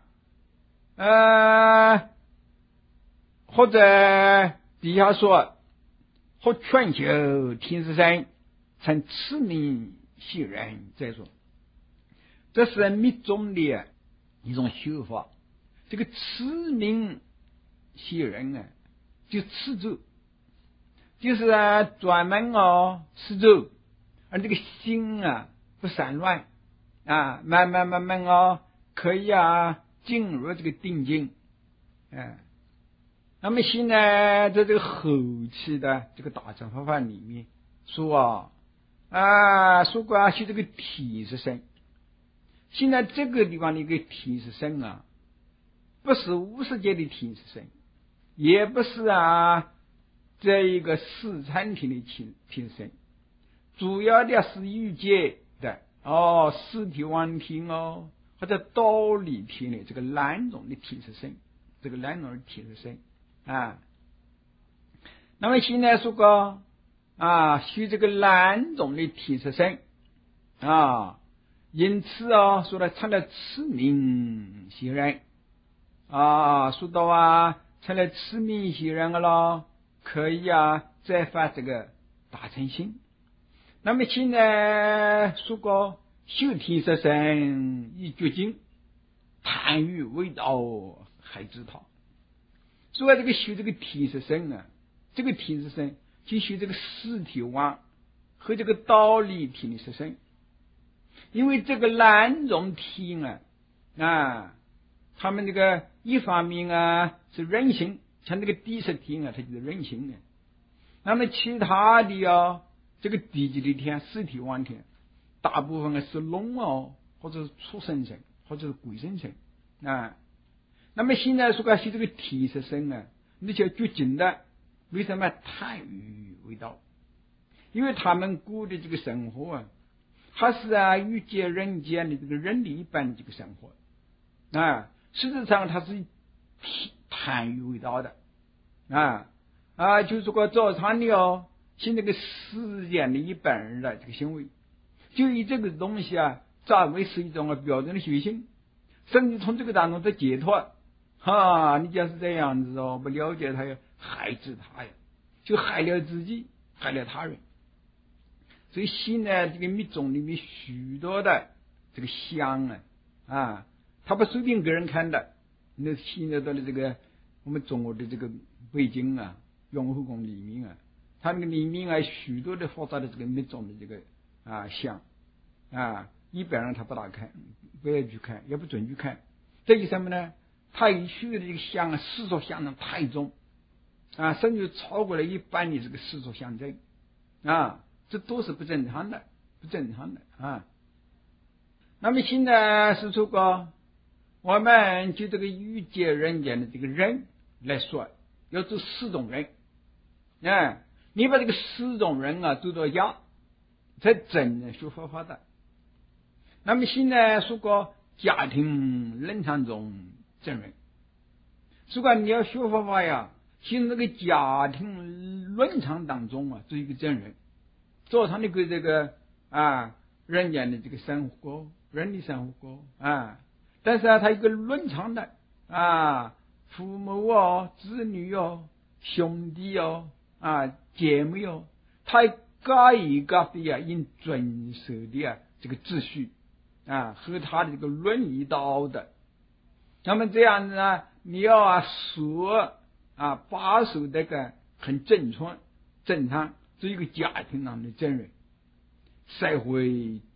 呃，或者底下说，或全球天师身，成痴迷习人再说，这是密宗的一种修法。这个痴迷习人啊，就持咒，就是啊专门哦持咒，而这个心啊不散乱啊，慢慢慢慢哦可以啊进入这个定境啊。那么现在在这个后期的这个大乘佛法里面说啊啊说过啊修这个体是身，现在这个地方的一个体是身啊，不是无世界的体是身，也不是啊这一个四禅体的体体是身，主要的是欲界的哦四体王体哦或者道理体的这个两种的体是身，这个两种的体是身啊。那么现在说过啊修这个两种的体是身啊，因此啊说了成了痴迷习人啊，说到啊成了痴迷习人了，可以啊再发这个大乘心。那么现在说过修体是身以觉经，贪欲味道还知道。所以这个修这个体是身啊，这个体是身就修这个四体王和这个道理体是身，因为这个两种体啊啊，他们这个一方面啊是人性，像这个第十体啊它就是人性的，那么其他的啊这个地级的天四体王天大部分是龙哦，或者是畜生身，或者是鬼神身啊。那么现在说个是这个体是身啊，你就觉经的为什么贪欲味道？因为他们过的这个生活啊，还是啊欲界人间的这个人的一般的这个生活啊，实质上它是贪欲味道的啊啊，就是说早餐的哦，是那个世间的一般人的这个行为，就以这个东西啊作为是一种标准的修行，甚至从这个当中的解脱。哈，你要是这样子哦，不了解他呀，害死他呀，就害了自己，害了他人。所以现在这个密宗里面许多的这个香啊啊，他不随便给人看的。那现在到了这个我们中国的这个北京啊，雍和宫里面啊，他那个里面啊许多的佛萨的这个密宗的这个啊香啊，一般人他不大看，不要去看，也不准去看。这是什么呢？他一修的这个香啊，世俗相当太重啊，甚至超过了一般的这个世俗象征啊，这都是不正常的，不正常的啊。那么现在是说过，我们就这个欲界人间的这个人来说，要做四种人啊，你把这个四种人啊做到家，才真正学佛法的。那么现在说过家庭伦常中正人，如果你要学佛法呀，现在这个家庭伦常当中啊，做一个正人，做他那个这个啊人间的这个生活，人的生活啊，但是啊，他一个伦常的啊，父母哦、子女哦、兄弟哦、啊姐妹哦，他各一各的呀，应遵守的啊这个秩序啊和他的这个伦理道德。那么这样子呢，你要啊说啊把守这个很正常正常，做一个家庭上的正人，社会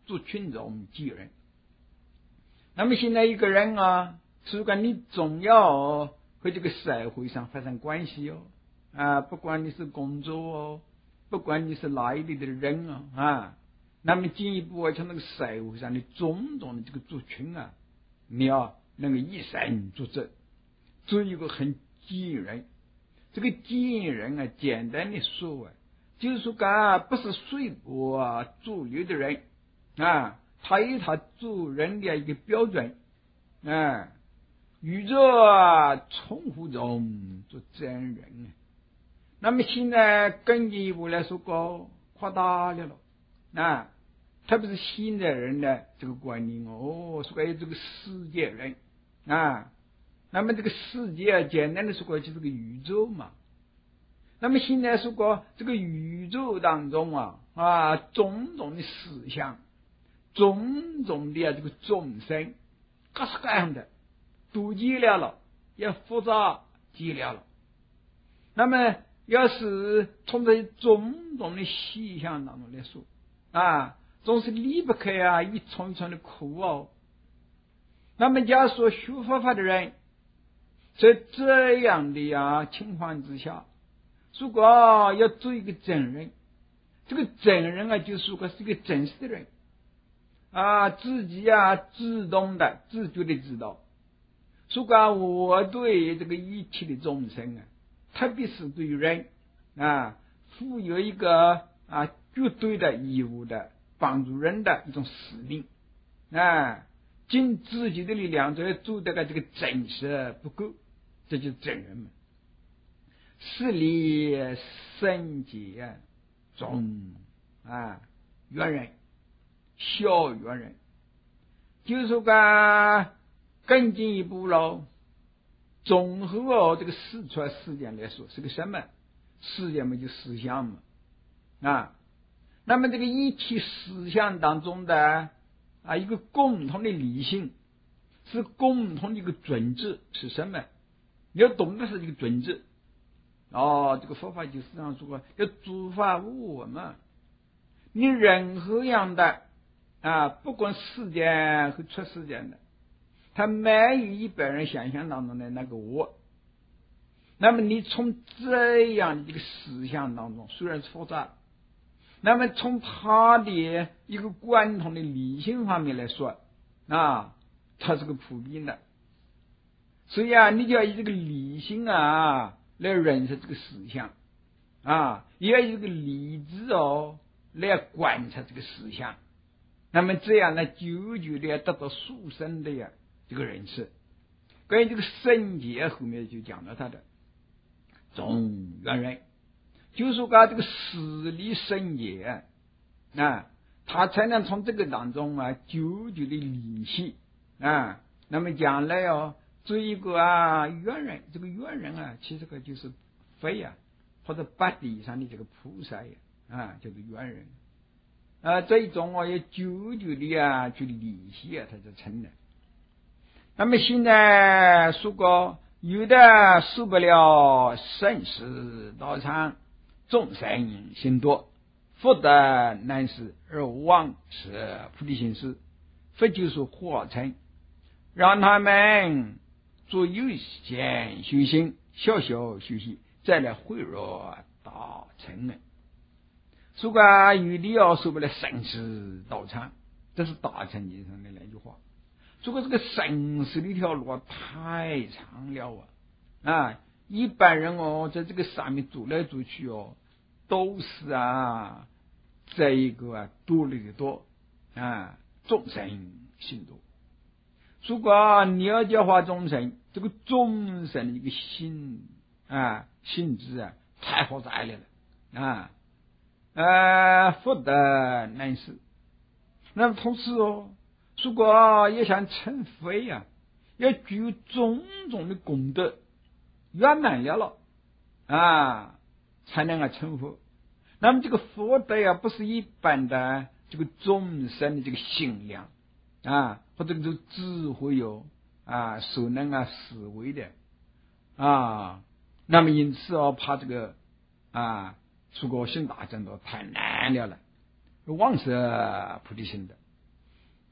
族群中几人。那么现在一个人啊，如果你总要和这个社会上发生关系哦，啊，不管你是工作哦，不管你是哪里的人啊，啊，那么进一步啊，从那个社会上的种种的这个族群啊，你要能够以身作则，做一个很接引人。这个接引人啊，简单的说啊，就是说啊，不是随波啊逐流的人啊，他有他做人的一个标准啊，宇宙啊重复中做真人啊。那么现在更进一步来说个夸大了了啊，特别是现代人的这个观念哦，说有这个世界人啊，那么这个世界啊，简单的说过就是个宇宙嘛。那么现在说过这个宇宙当中啊啊，种种的思想，种种的啊这个众生，各式各样的，多极了了，也复杂极了了。那么要是从这种种的现象当中来说啊，总是离不开啊一重一重的苦哦。那么假如说学佛法的人，在这样的呀情况之下，如果要做一个真人，这个真人啊，就是说是一个真实的人啊，自己啊自动的、自觉的知道，如果我对这个一切的众生啊，特别是对人啊，负有一个啊绝对的义务的帮助人的一种使命啊，尽自己的力量在做这个这个真实不够，这就是真人嘛。事理圣洁中啊，圆人小圆人，就是说个更进一步喽。综合哦，这个四川事件来说是个什么事件嘛？就思想嘛啊。那么这个一体思想当中的啊一个共同的理性，是共同的一个准则是什么？你要懂的是这个准则。哦，这个佛法就是这样说，要诸法无我嘛。你任何样的啊，不管世间和出世间的，它没有一般人想象当中的那个我。那么你从这样的一个思想当中，虽然是复杂，那么从他的一个贯通的理性方面来说啊，它是个普遍的。所以啊，你就要以这个理性啊来认识这个思想啊，也要以这个理智哦来观察这个思想，那么这样呢，久久的得到殊胜的呀这个认识。关于这个圣洁后面就讲到他的总圆人，就是说啊这个实力圣洁啊，他才能从这个当中啊久久的理系啊，那么将来哦做一个啊圆人，这个圆人啊其实个就是佛呀或者八地上的这个菩萨呀啊叫做圆人啊，这一种哦也久久的啊去理系啊他就成了。那么现在说过有的受不了生死道场，众生心多，福德难施而妄是菩提心事，佛就是化成让他们做有限修行，小小修行再来汇入大成呢。如果有的要受不了生死道场，这是大乘经上的那句话。如果这个生死的一条路太长了啊啊，一般人哦在这个上面走来走去哦都是啊这一个啊多了的多啊，众生心多。如果你要教化众生，这个众生的一个心啊性质啊太复杂了啊呃福德难施。那么同时哦，如果也想成佛呀，要具有种种的功德圆满了了啊，才能够成佛。那么这个福德呀，不是一般的这个众生的这个心量啊，或者这个智慧哟啊，所能啊思维的啊，那么因此哦，怕这个啊，出国行大乘都太难了了，妄是菩提心的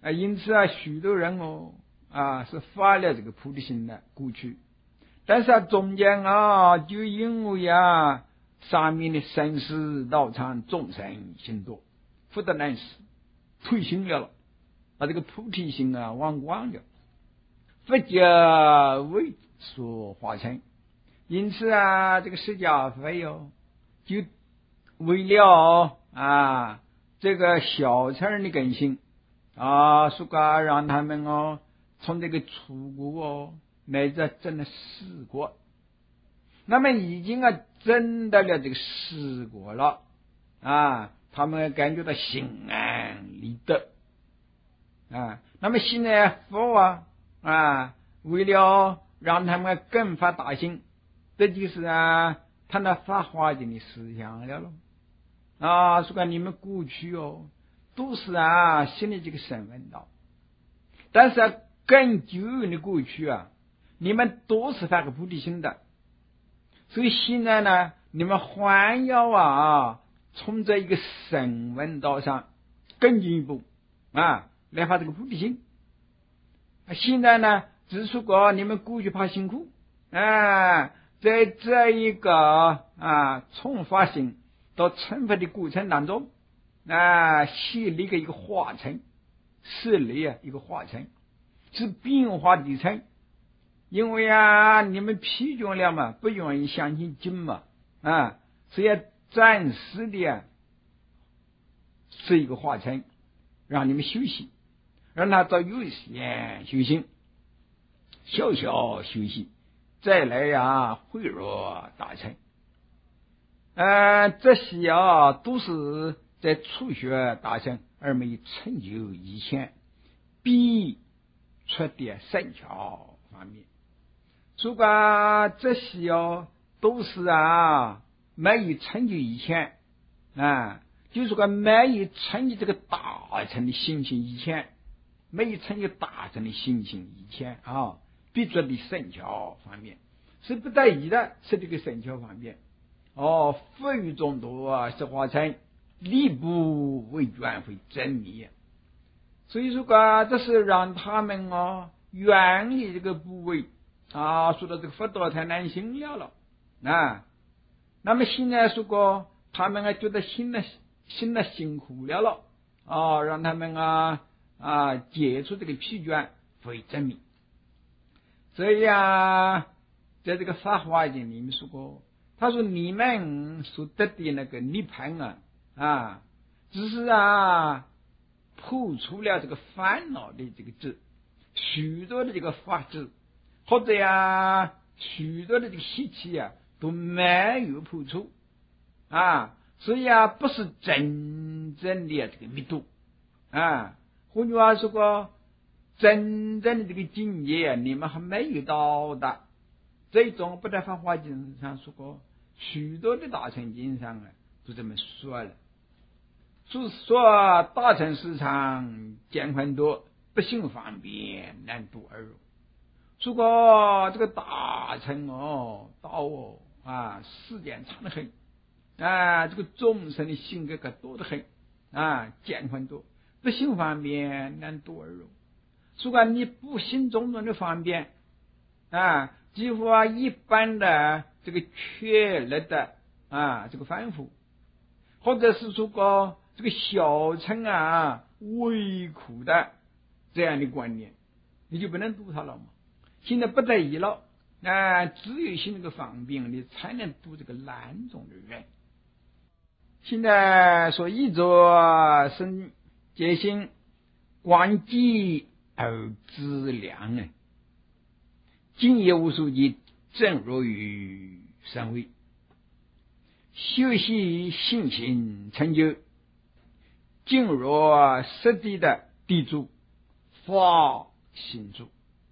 啊，因此啊，许多人哦啊是发了这个菩提心的过去，但是啊中间啊就因为啊上面的生死道场众生心多，不得难死，退心了了，把这个菩提心啊忘光了，佛家为所化成。因此啊，这个释迦佛哦，就为了啊这个小乘人的根性啊，说个让他们哦从这个初果哦，乃至真的四果，那么已经啊证得了这个四果了啊，他们感觉到心安理得啊。那么现在佛啊啊，为了让他们更发大心，这就是啊他那法华经的思想了咯啊。说个你们过去哦都是啊信的这个声闻道，但是啊更久远的过去啊，你们都是发个菩提心的，所以现在呢，你们还要啊从这一个声闻道上更进一步啊来发这个菩提心。现在呢，只是说你们过去怕辛苦啊，在这一个啊从发心到成佛的过程当中啊，建立一个化成，设立啊一个化成，是变化的成。因为啊你们疲倦了嘛，不愿意相信经嘛啊，所以暂时的啊是一个化成，让你们休息，让他到有闲修行，小小休息，再来呀慧若大成。呃，这些啊都是在初学大乘而没成就以前必出的圣巧方面。如果这些哦都是啊没有成就以前啊，就是说没有成就这个大乘的心性以前，没有成就大乘的心性以前啊，必做的圣巧方面是不得已的，是这个圣巧方面哦，佛语中多啊是化成力不为转会真迷，所以说啊这是让他们啊远离这个部位啊，说到这个佛道太难行了了啊。那么现在说过他们啊觉得心呢心呢辛苦了了啊，让他们啊啊解除这个疲倦会证明。所以啊在这个法华经里面说过，他说你们所得的那个涅槃啊啊只是啊破除了这个烦恼的这个执，许多的这个法执或者呀许多的这个习气啊都没有破除啊，所以啊不是真正的这个密度啊。换句话说过，真正的这个境界啊你们还没有到达。这种不在法华经上说过，许多的大乘经上啊都这么说了，就是说大乘市场见很多，不幸方便难度而入。如果这个大乘哦道哦啊时间长得很啊，这个众生的性格可多得很啊，见很多，不幸方便难度而入。如果你不信中论的方便啊，几乎啊一般的这个缺了的啊这个凡夫，或者是说个这个小乘啊微苦的这样的观念，你就不能读它了嘛。现在不得已了啊，只有信这个方便你才能读这个难种的人。现在说一着生结心观机而知量呢，今业无数及正如于三位，修习信心成就，进入实地的地主发心主，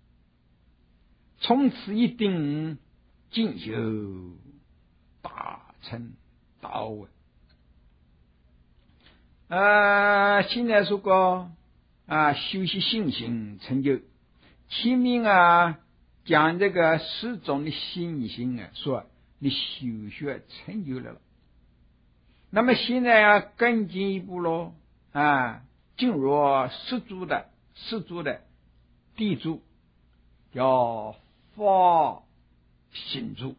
从此一定进修大乘道啊。呃，现在说过啊，修习信心成就，前面啊讲这个十种的信心啊，说你修学成就了了。那么现在啊更进一步咯啊，进入十足的十足的地主，叫发行足。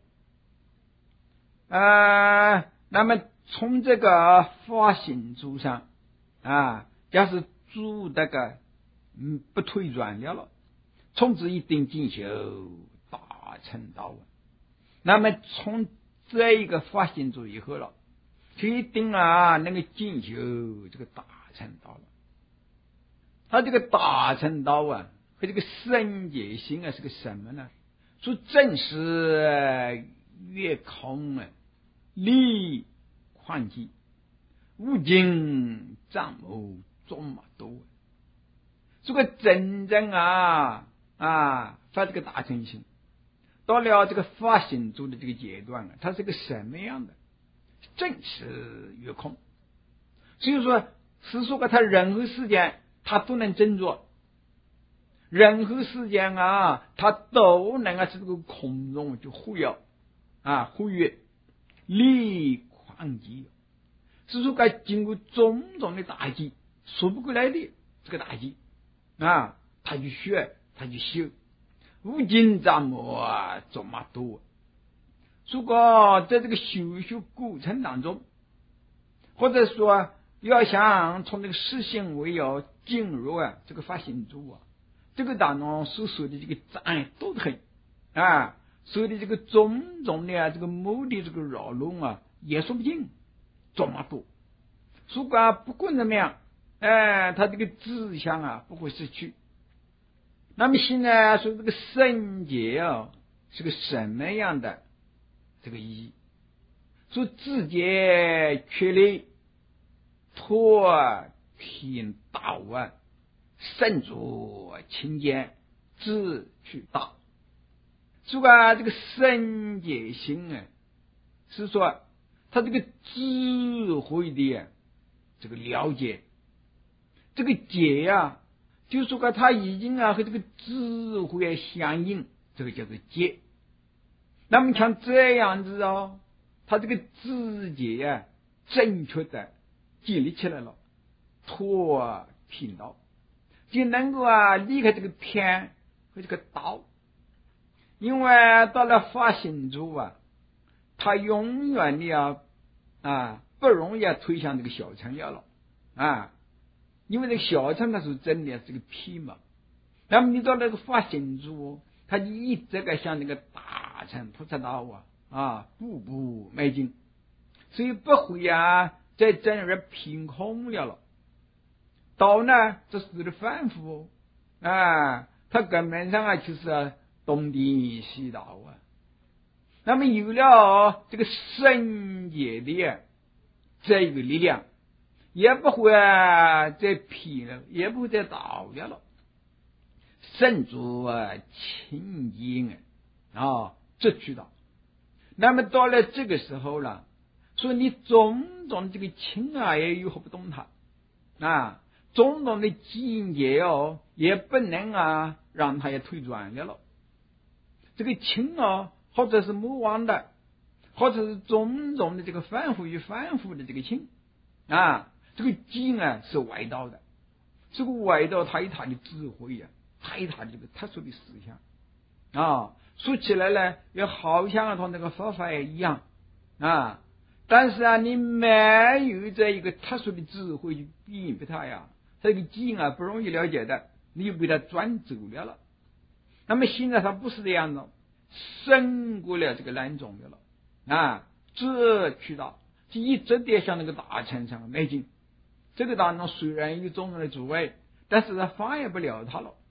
呃，那么从这个发行足上啊，要是主这个嗯不退转了了，从此一定进修大乘道。那么从这一个发行足以后了，就一定啊能够进修这个大乘道了。他这个大乘道啊和这个圣洁心啊是个什么呢？说正是月空啊，力旷极，无尽丈目众马多。这个真正啊啊发这个大乘心，到了这个发行足的这个阶段啊，它是个什么样的？正是月空。所以说是说个他任何时间他都能振作，任何时间啊他都能啊是这个空中就忽悠啊忽悠力旷极，是说该经过种种的打击，说不过来的这个打击啊，他去学他去修，无尽丈目啊这么多。如果在这个修修过程当中，或者说要想从这个实行为要进入啊这个发行足啊，这个当中所受的这个障碍多得很啊，受的这个种种的啊这个目的这个扰乱啊也说不尽这么多。如果不管怎么样，哎，他这个志向啊不会失去。那么现在说这个圣洁啊是个什么样的这个意义？说自觉确立脱品道啊，圣主清洁自去道。说啊这个圣洁心啊，是说他这个智慧的这个了解，这个解啊，就说个他已经啊和这个智慧相应，这个叫做解。那么像这样子哦，他这个知觉啊正确的建立起来了，脱品道，就能够啊离开这个天和这个道。因为到了发行足啊，他永远的啊啊不容易啊推向这个小乘了了啊，因为这个小乘它是真的是个皮嘛。那么你到那个发行足，他就一直个向那个大乘菩萨道啊啊步步迈进，所以不会啊在真而凭空了了。道呢这是的反复啊，他根本上啊就是啊东地西道啊。那么有了这个圣洁的这一个力量，也不会啊再偏了，也不会再倒掉了。圣主啊清净啊啊这去道。那么到了这个时候了，说你种种这个情啊也有何不动它啊，种种的境界哦也不能啊让它也退转了了。这个情啊或者是魔王的，或者是种种的这个反复与反复的这个情啊，这个境啊是外道的。这个外道它有它的智慧呀、啊，它有它的这个特殊的思想啊，说起来呢也好像同那个佛法一样啊，但是啊你没有这一个特殊的智慧去辨别它呀，这个境啊不容易了解的，你就被它转走了了。那么现在它不是这样的，胜过了这个难种的了啊，这渠道就一直得向那个大乘上迈进。这个当中虽然有种种的阻碍，但是它妨碍不了它了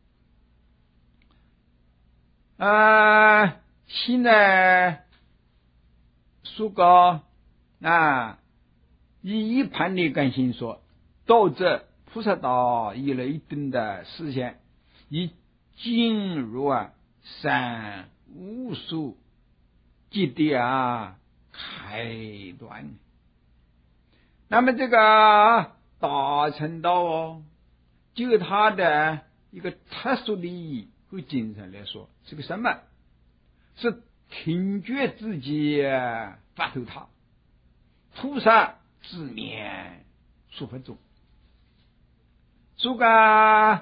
啊。现在苏高啊以一盘的感心说，道这菩萨道有了一定的实现，以进入啊三无数极地啊开端。那么这个大乘道哦，就它的一个特殊的意义和精神来说，是个什么？是听觉自己发透它，菩萨自面说法中。这个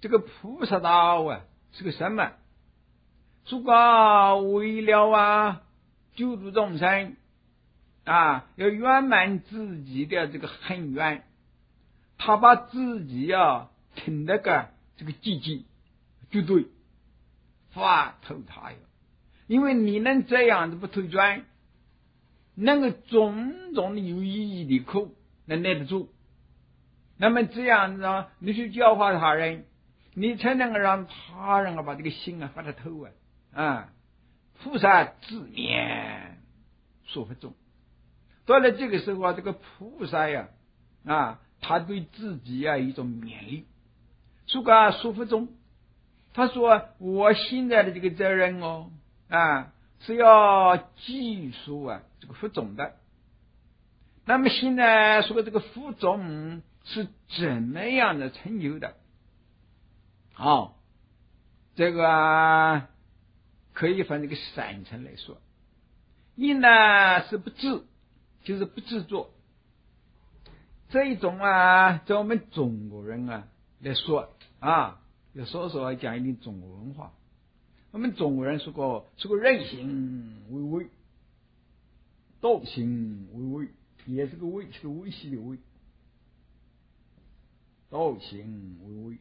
这个菩萨道啊是个什么？如果为了啊救度众生啊，要圆满自己的这个恒愿，他把自己啊听那个这个积极就对，发投他呀。因为你能这样子不推转，能够种种的有意义的苦能耐得住，那么这样子啊，你去教化他人，你才能够让他人啊把这个心啊发得透啊啊！菩萨自勉说不中。到了这个时候啊，这个菩萨呀啊，他对自己啊一种勉励，说个说不中。他说我现在的这个责任哦啊，是要记述啊这个负重的。那么现在说这个负重是怎么样的成就的？好、哦，这个、啊、可以分这个三层来说。一呢是不知，就是不执着。这一种啊，在我们中国人啊来说啊，要说说讲一点中国文化。我们中国人说过，说过人心为微，道心为微，也是个微，是个微细的微，道心为微。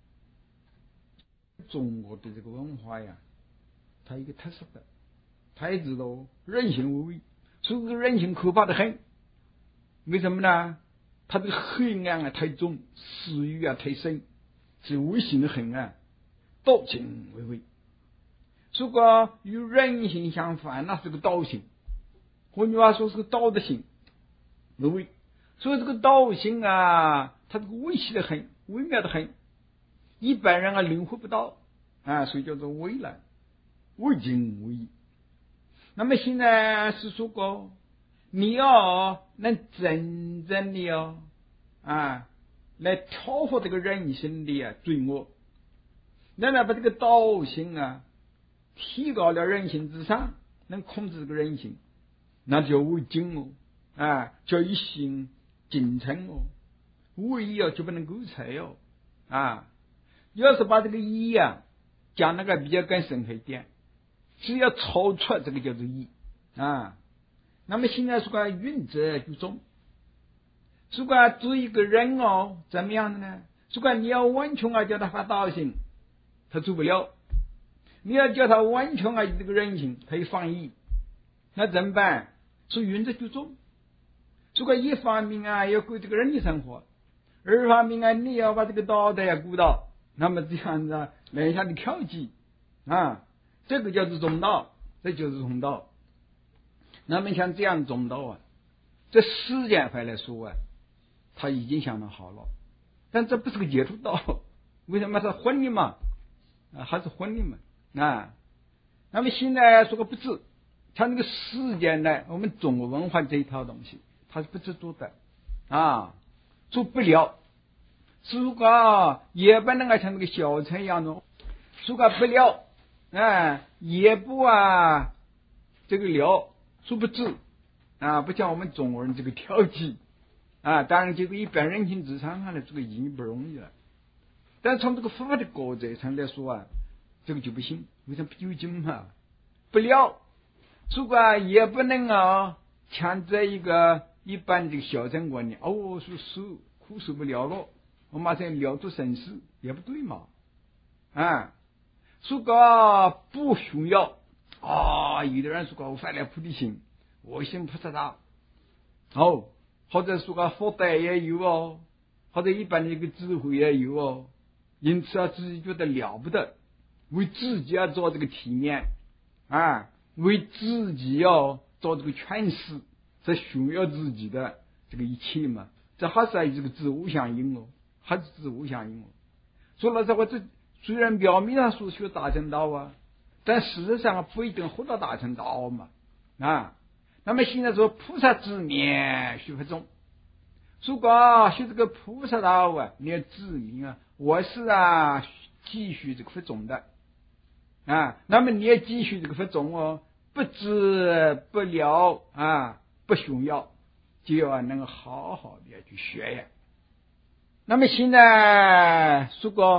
中国的这个文化呀，它有一个特色的，他也知道人心为微，所以这个人心可怕的很。为什么呢？他这个黑暗啊太重，私欲啊太深，是微心的很啊，道心为微。如果与人性相反，那是个道性，换句话说是个道德性为微。所以这个道性啊，它这个微细的很，微妙的很，一般人啊领会不到啊，所以叫做微了，微精微。那么现在是说过，你要能真正的哦啊，来挑拨这个人性的啊罪恶，那么把这个道性啊提高了人性之上，能控制这个人性，那叫为精哦啊，叫一心精诚哦，为哦就不能够猜哦啊。要是把这个义啊讲那个比较更深刻一点，只要超出这个叫做义啊。那么现在说个原则就中，如果做一个人哦怎么样的呢？如果你要完全啊叫他发道性，他做不了；你要叫他完全啊这个人性，他又放逸，那怎么办？所以原则就中。如果一方面啊要顾这个人的生活，二方面啊你要把这个道德要顾到，那么这样子啊人下的调剂啊，这个叫做中道，这就是中道。那么像这样中道啊，这时间回来说啊，他已经相当好了，但这不是个解脱道，为什么是混的嘛？啊，还是混的嘛？啊，那么现在说个不知，像那个时间呢，我们中国文化这一套东西，它是不知做的啊，做不了。如果也不能够像那个小乘一样的，如果不了，啊，也不啊这个了。说不知啊，不像我们中国人这个调剂啊，当然这个一般人情之上看来这个已经不容易了，但从这个法的国则上来说啊，这个就不行。为什么究竟嘛？不了，如果也不能啊，像这一个一般这个小乘观念，哦，说受苦受不了了，我马上了脱生死，也不对嘛啊。如果不需要。啊，有的人说过我发了菩提心，我信菩萨道，哦，或者说个福德也有哦，或者一般的一个智慧也有哦，因此啊，自己觉得了不得，为自己要做这个体面啊，为自己要做这个诠释，这炫耀自己的这个一切嘛，这还是这个自我相应哦，还是自我相应哦。说了实话，这虽然表面上说学大乘道啊。但事实上不一定获得大乘道嘛啊。那么现在说菩萨自勉学不中，如果学这个菩萨道啊，你要自明啊，我是啊继续这个不中的啊。那么你也继续这个不中哦，不知不了啊，不炫耀，就要能够好好的去学呀。那么现在如果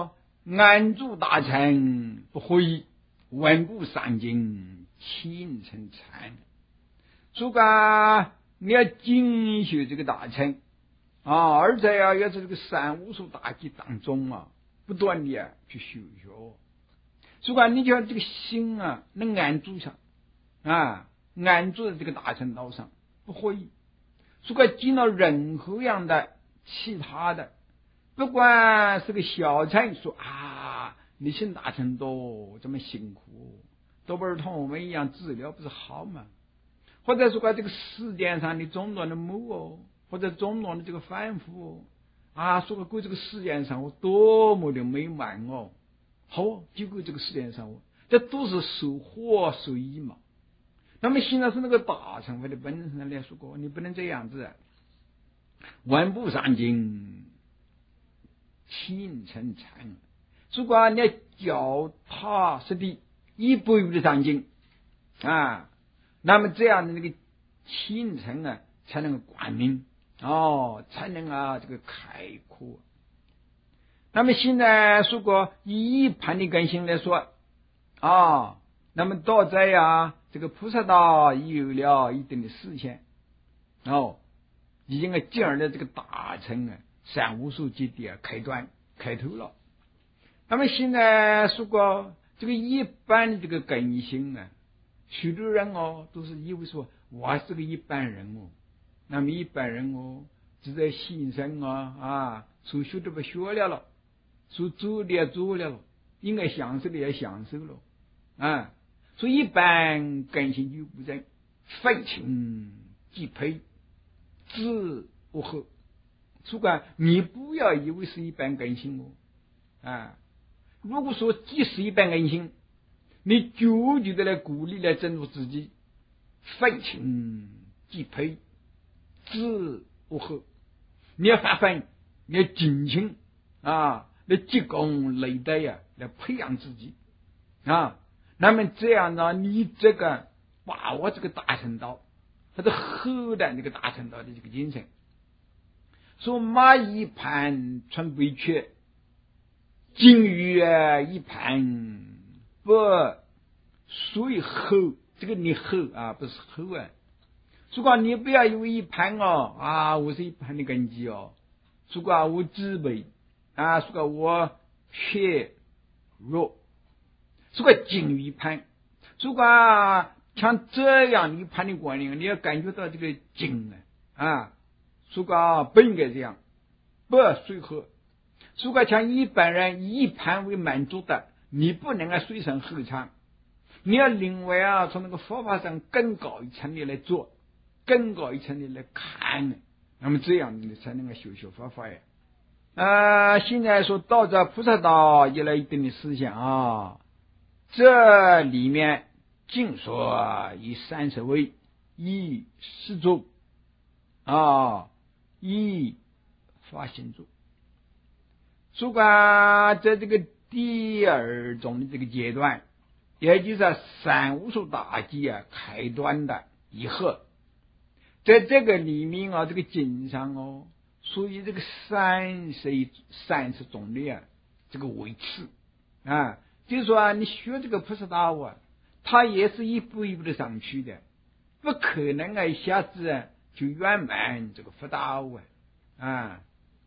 安住大乘不悔，稳固上进，亲成禅。所以讲你要精学这个大乘啊，而且啊要在这个三无数大计当中啊，不断的、啊、去修学。所以讲你就要这个心啊能安住上啊，安住在这个大乘道上不悔。所以讲见到任何样的其他的，不管是个小乘说啊，你信大乘多这么辛苦，都不是同我们一样治疗不是好吗？或者说这个世界上的种种的母哦，或者种种的这个反复哦，啊，说个过这个世界上我多么的美满哦，好，结果这个世界上这都是受祸受益嘛。那么现在是那个大乘的本身来说过，你不能这样子，稳步上进，亲成禅。如果你要脚踏实地，一步一步的上进啊，那么这样的那个亲成啊，才能够光明哦，才能啊这个开阔。那么现在如果以一盘的根性来说啊，那么到这呀，这个菩萨道已有了一定的实现哦，已经啊进而的这个大乘啊，三无数节点开端开头了。那么现在如果这个一般的这个根性啊，许多人哦都是以为说我是个一般人哦，那么一般人哦只在心生啊啊，所学的不学了了，所做的也做了了，应该享受的也享受了啊，所以一般根性就不在，废情即配，知无合。所以讲你不要以为是一般根性哦啊，如果说即使一般根性，你久久的来鼓励来整入自己，废情即配，知无合。你要发奋，你要精进啊，来积功累德呀，来培养自己啊。那么这样呢，你这个把握这个大乘道，它的后代这个大乘道的这个精神，说马一盘穿北缺，金鱼一盘不随后，这个你后啊不是后啊。如果你不要以为一盘哦啊，我是一盘的根基哦，如果我自卑啊，如果我怯弱，如果精于一盘，如果像这样一盘的观念，你要感觉到这个精啊啊，如果不应该这样，不随和。如果像一般人以一盘为满足的，你不能啊随声合唱，你要另外啊从那个佛法上更高一层的来做，更高一层的来看，那么这样你才能够修修佛法呀。啊，现在说到这菩萨道有了一定的思想啊，这里面净说以三十位，以十住啊，以发心住。如果在这个第二种的这个阶段，也就是三无数大计啊开端的以后，在这个里面啊，这个经上哦，属于这个三十三十种的啊这个维持啊，就是说啊，你学这个菩萨道啊，它也是一步一步的上去的，不可能啊一下子啊就圆满这个佛道啊啊。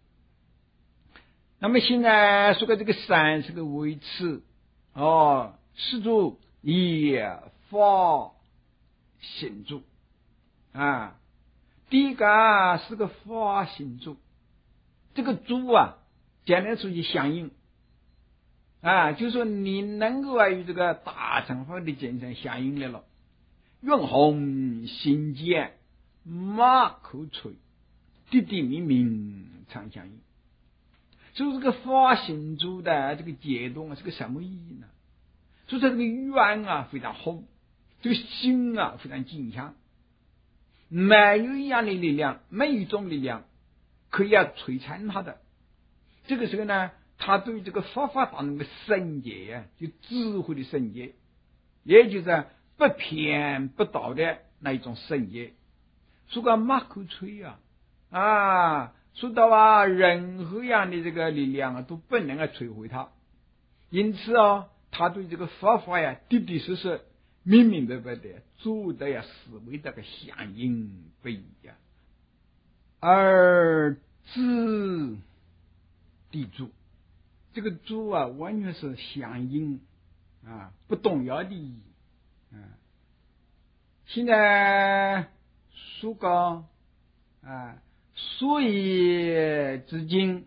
那么现在说个这个三是个维持哦，十住以发心住啊，第一个是个发心住，这个住啊简单说就相应啊，就是说你能够啊与这个大乘法的精神相应来了，润红心间，马口吹，滴滴明明常相应。所以这个发心住的这个解读啊是个什么意义呢？所以说这个愿啊非常红，这个心啊非常坚强，没有一样的力量，没有一种力量可以要摧残它的。这个时候呢，他对这个佛法当中的圣洁啊，就智慧的圣洁，也就是不偏不倒的那一种圣洁。说个马口吹啊啊，说到啊任何样的这个力量啊都不能够摧毁它因此啊，他对这个佛法呀，的的实实明明白白的做的呀，是为这个相应不一呀。而知地主，这个主啊，完全是相应啊，不动摇的意义啊。现在书讲啊，所以至今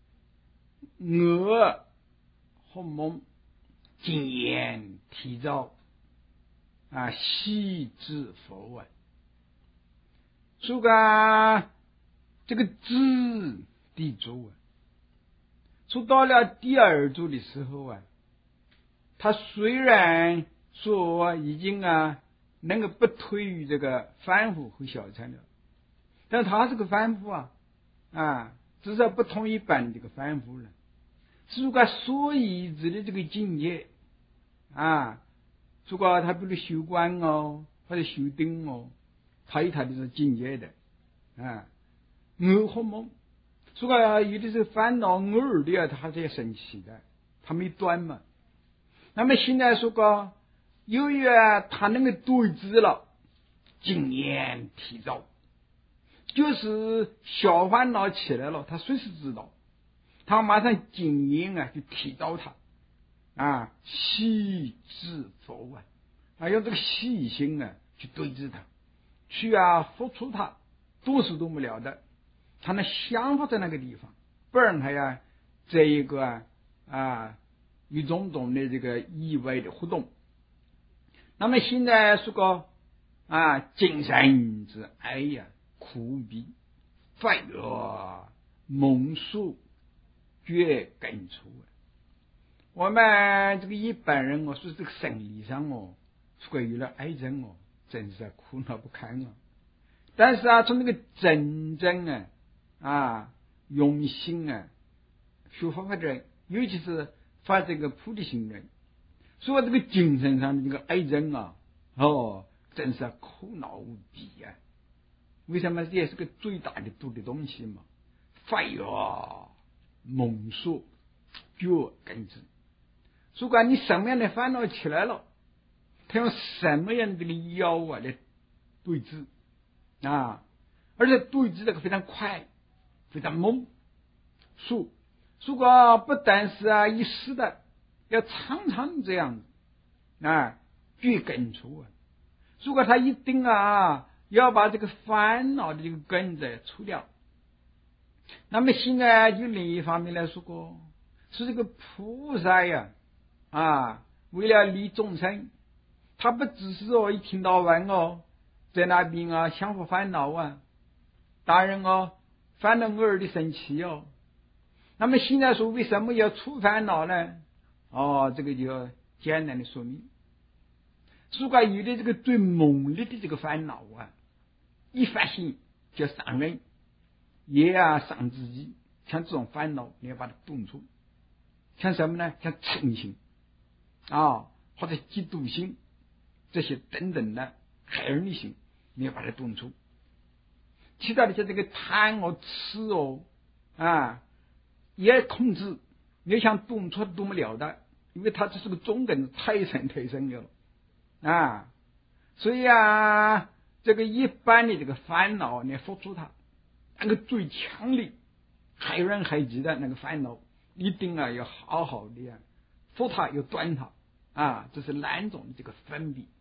我和梦经验提早啊，细致佛啊，所以这个知地主啊，说到了第二组的时候啊，他虽然说已经啊能够不退于这个反复和小乘了，但他这个反复啊啊，至少不同一般的这个反复了。如果所以知的这个境界啊，如果他比如修观哦，或者修定哦，他有他的这个境界的啊。我和梦，如果有的是烦恼偶尔的啊，他才生气的，他没断嘛。那么现在说个，由于啊他能够对治了，经验提早，就是小烦恼起来了，他随时知道，他马上经验啊就提早他啊，细致佛啊，啊用这个细心啊去对治他，去啊付出他，多是多不了的。他的想法在那个地方，不让他呀这一个啊啊与种种的这个意外的互动。那么现在说个啊精神之爱呀，苦逼快乐蒙宿绝根除。我们这个一般人哦，说这个生理上哦，如果有了癌症哦，真是苦恼不堪啊。但是啊，从那个真正啊啊，用心啊，学佛法的人，尤其是发这个菩提心人，说这个精神上的这个癌症啊，哦，真是苦恼无比啊！为什么？这也是个最大的毒的东西嘛。发药蒙宿绝根治。如果你什么样的烦恼起来了，他用什么样的这个药啊来对治啊？而且对治这个非常快。非常猛，速，如果不但是啊一时的，要常常这样子啊，绝根除啊。如果他一定啊要把这个烦恼的这个根子除掉，那么现在就另一方面来说过，是这个菩萨呀啊，为了利众生，他不只是哦一听到晚哦，在那边啊想佛烦恼啊，大人哦。烦恼偶尔的生气哦，那么现在说为什么要除烦恼呢？哦，这个就简单的说明，如果有的这个最猛烈的这个烦恼啊，一发现就伤人，也啊伤自己，像这种烦恼你要把它顿除，像什么呢？像嗔心啊，或者嫉妒心这些等等的害人的心，你要把它顿除。其他的像这个贪哦、痴哦啊，也控制，你想动出动不了的，因为它这是个中根太深太深的了啊，所以啊，这个一般的这个烦恼，你付出它，那个最强烈、害人害己的那个烦恼，一定啊要好好的啊，付它要断它啊，这是两种的这个分别。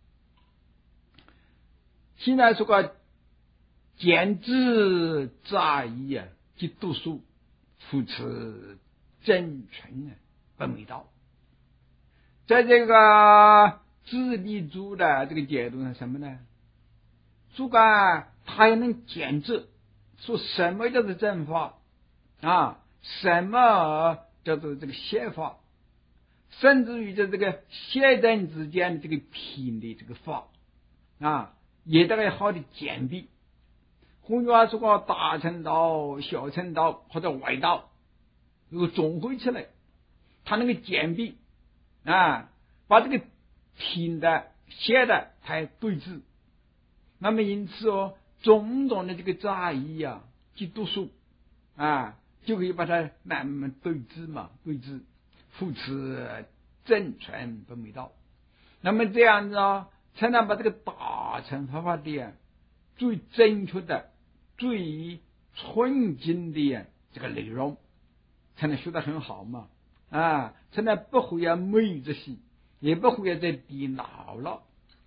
现在说个。简知杂意啊，即读书，扶持真纯啊，不昧道。在这个自立主的这个解读上，什么呢？主干他也能简知，说什么叫做正法啊，什么叫做这个邪法，甚至于在这个邪正之间的这个品的这个法啊，也得要好的鉴别。换句话说个大乘道、小乘道或者外道，如果总汇起来，他能够鉴别啊，把这个品的、邪的，它对治。那么因此哦，种种的这个杂意啊，即读书啊，就可以把它慢慢对治嘛，对治。 扶持正传不昧道。那么这样子啊，才能把这个大乘佛法的啊最正确的、最纯净的这个内容，才能学得很好嘛。啊，才能不会啊昧这些，也不会啊再跌脑了。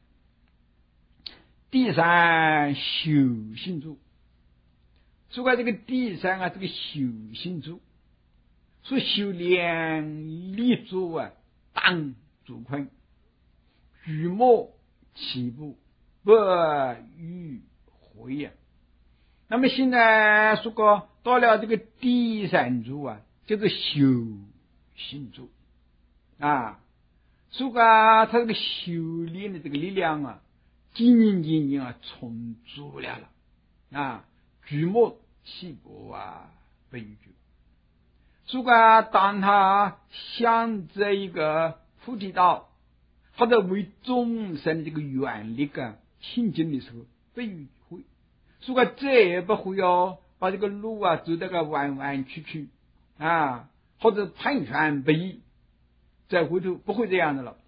第三，修行主。所以这个第三啊，这个修行主，说修炼立足啊，当主坤，举目起步，不与会呀。那么现在说过到了这个第三组啊，叫做修行主啊，说过他这个修炼的这个力量啊，渐渐渐啊充足了了啊，举目起步啊，不与会。如果当他想这一个菩提道，或者为众生这个愿力啊亲近的时候，不与会。如果这也不会哦，把这个路啊走得个弯弯曲曲啊，或者盘旋不已，在回头不会这样的了。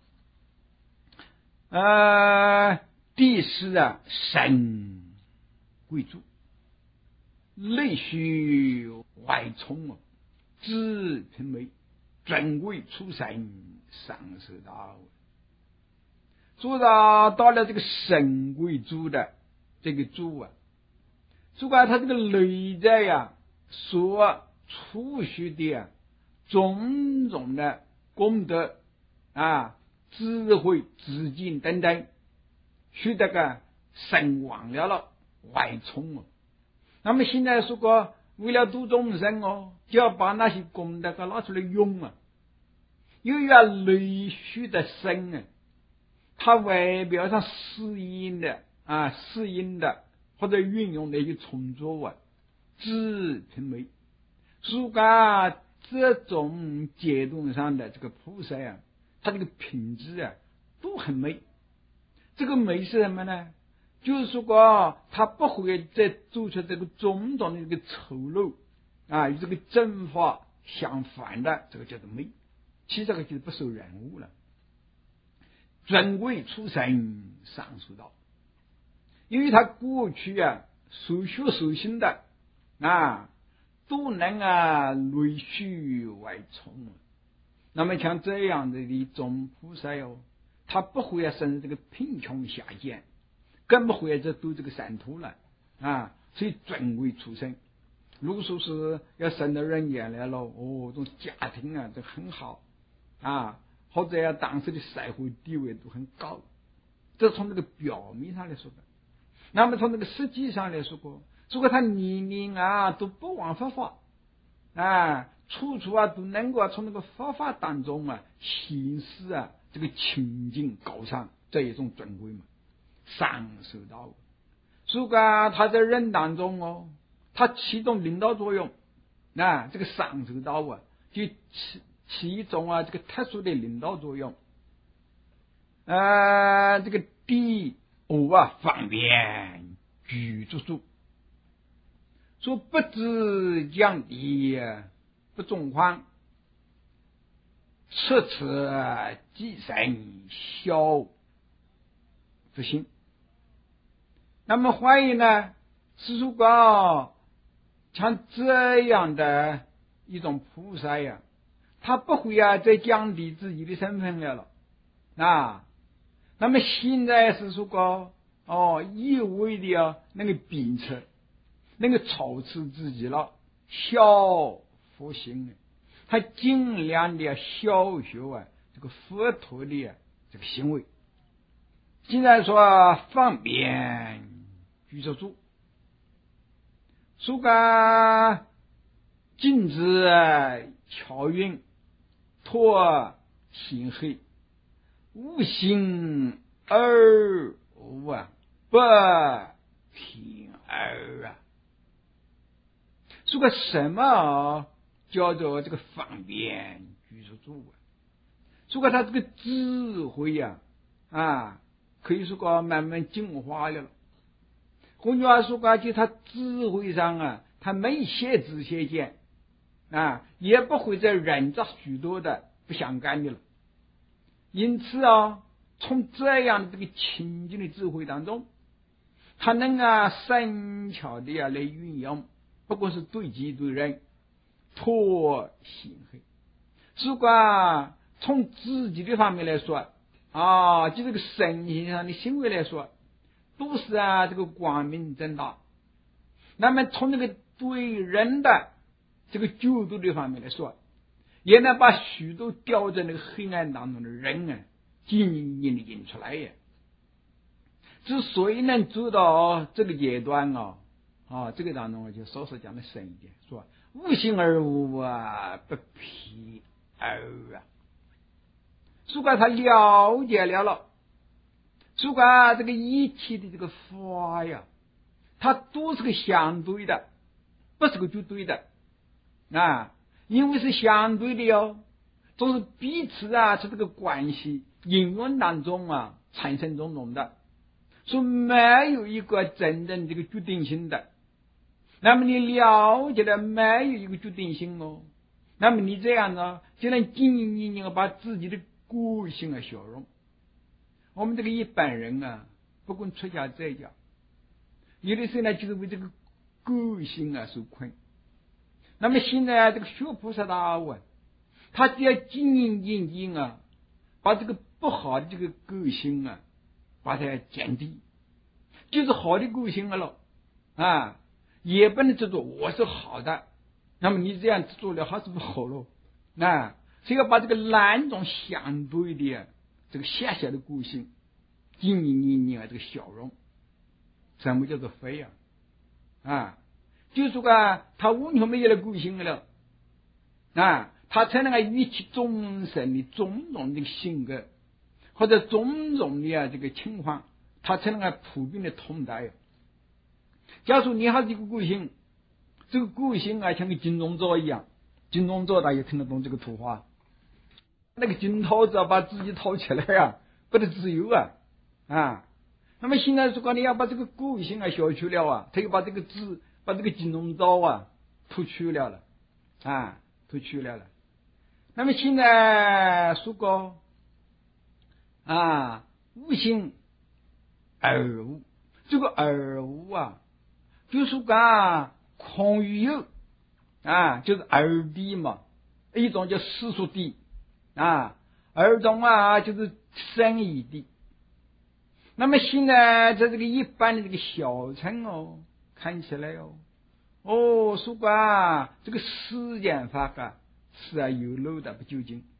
呃，第四啊，神贵族，内虚外充啊。自品美，尊贵出神，上师道。说到到了这个神贵族的这个主啊，如果他这个内在呀、啊、所储蓄的啊种种的功德啊、智慧、资金等等，使得个神忘了了，外充了。那么现在说过，为了度众生哦，就要把那些功德给拿出来用啊，又要内需的深啊，他外表上适应的啊，适应的或者运用的一些创作啊，自品美。如果这种阶段上的这个菩萨啊，他这个品质啊都很美。这个美是什么呢？就是说过，他不会再做出这个种种的这个丑陋啊，与这个正法相反的，这个叫做美。其实这个就是不受人物了。尊贵出身上述道，因为他过去啊所学所行的啊，都能啊内虚外充。那么像这样的一种菩萨哟，他不会啊生这个贫穷下贱。更不会这都这个三途了啊，所以尊贵出身。如果说是要生到人间来了，哦，这种家庭啊，这很好啊，或者呀，当时的社会地位都很高，这是从这个表面上来说的。那么从这个实际上来说过，如果他年年啊都不忘佛法啊，处处啊都能够从那个佛法当中啊显示啊这个清净高尚，这一种尊贵嘛。上师道，如果他在人当中哦，他起动领导作用，那这个上师道啊，就起起一种啊这个特殊的领导作用。呃，这个第五啊，方便举足住，说不知降低，不纵宽，奢侈积神消不行。那么怀疑呢，是如果像这样的一种菩萨呀，他不会啊再降低自己的身份了了啊。那么现在是说过哦，一味的啊那个鞭策，那个操持自己了，消佛心，他尽量的消学啊这个佛陀的、啊、这个行为。现在说方便举手住，说个禁止巧运，托心黑，无心而无啊，不平而啊。说个什么叫做这个方便举手住啊？说个他这个智慧呀 啊, 啊可以说个慢慢进化了。换句话说个，就他智慧上啊，他没写知写见啊，也不会再染着许多的不相干的了。因此啊，从这样的这个清净的智慧当中，他能啊深巧的啊来运用，不过是对己对人，脱心黑。如果从自己的方面来说啊，就这个身心上的行为来说，都是啊这个光明正大。那么从这个对人的这个角度的方面来说，也能把许多掉在那个黑暗当中的人啊，晶莹的引出来呀。之所以能做到这个阶段啊，啊，这个当中就稍稍讲的深一点，说无形而无啊，不偏而啊。如果他了解了了，如果这个一切的这个法呀，它都是个相对的，不是个绝对的啊，因为是相对的哟，都是彼此啊，是这个关系应用当中啊产生种种的，说没有一个真正这个决定性的。那么你了解了没有一个决定性哦，那么你这样呢，就能经营经营把自己的个性啊消融。我们这个一般人啊，不管出家在家，有的时候呢，就是为这个个性啊受困。那么现在、啊、这个学菩萨道啊，他只要经营经营啊，把这个不好的这个个性啊，把它减低，就是好的个性了啊，也不能叫做我是好的。那么你这样做了还是不好喽？啊，所以要把这个两种相对的、啊、这个狭小的个性，经营经营啊这个消融。什么叫做非啊？啊，就是说啊，他完全没有了个性了啊，他才能够与其众生的种种的性格或者种种的啊这个情况，他才能够普遍的同在。假如你还是一个个性，这个个性啊像个金钟罩一样，金钟罩大家听得懂这个图画，那个金套子啊把自己套起来啊，不得自由啊啊。那么现在如果你要把这个个性啊消去了啊，他又把这个字把这个金钟罩啊脱去了了啊，脱去了了。那么现在说过啊，无形而无，这个而无啊，就是讲空与有啊，就是二谛嘛，一种叫世俗谛啊，二种啊就是生义谛。那么现在在这个一般的这个小乘哦，看起来哦，哦，说过啊，这个世间法啊是啊有漏的不究竟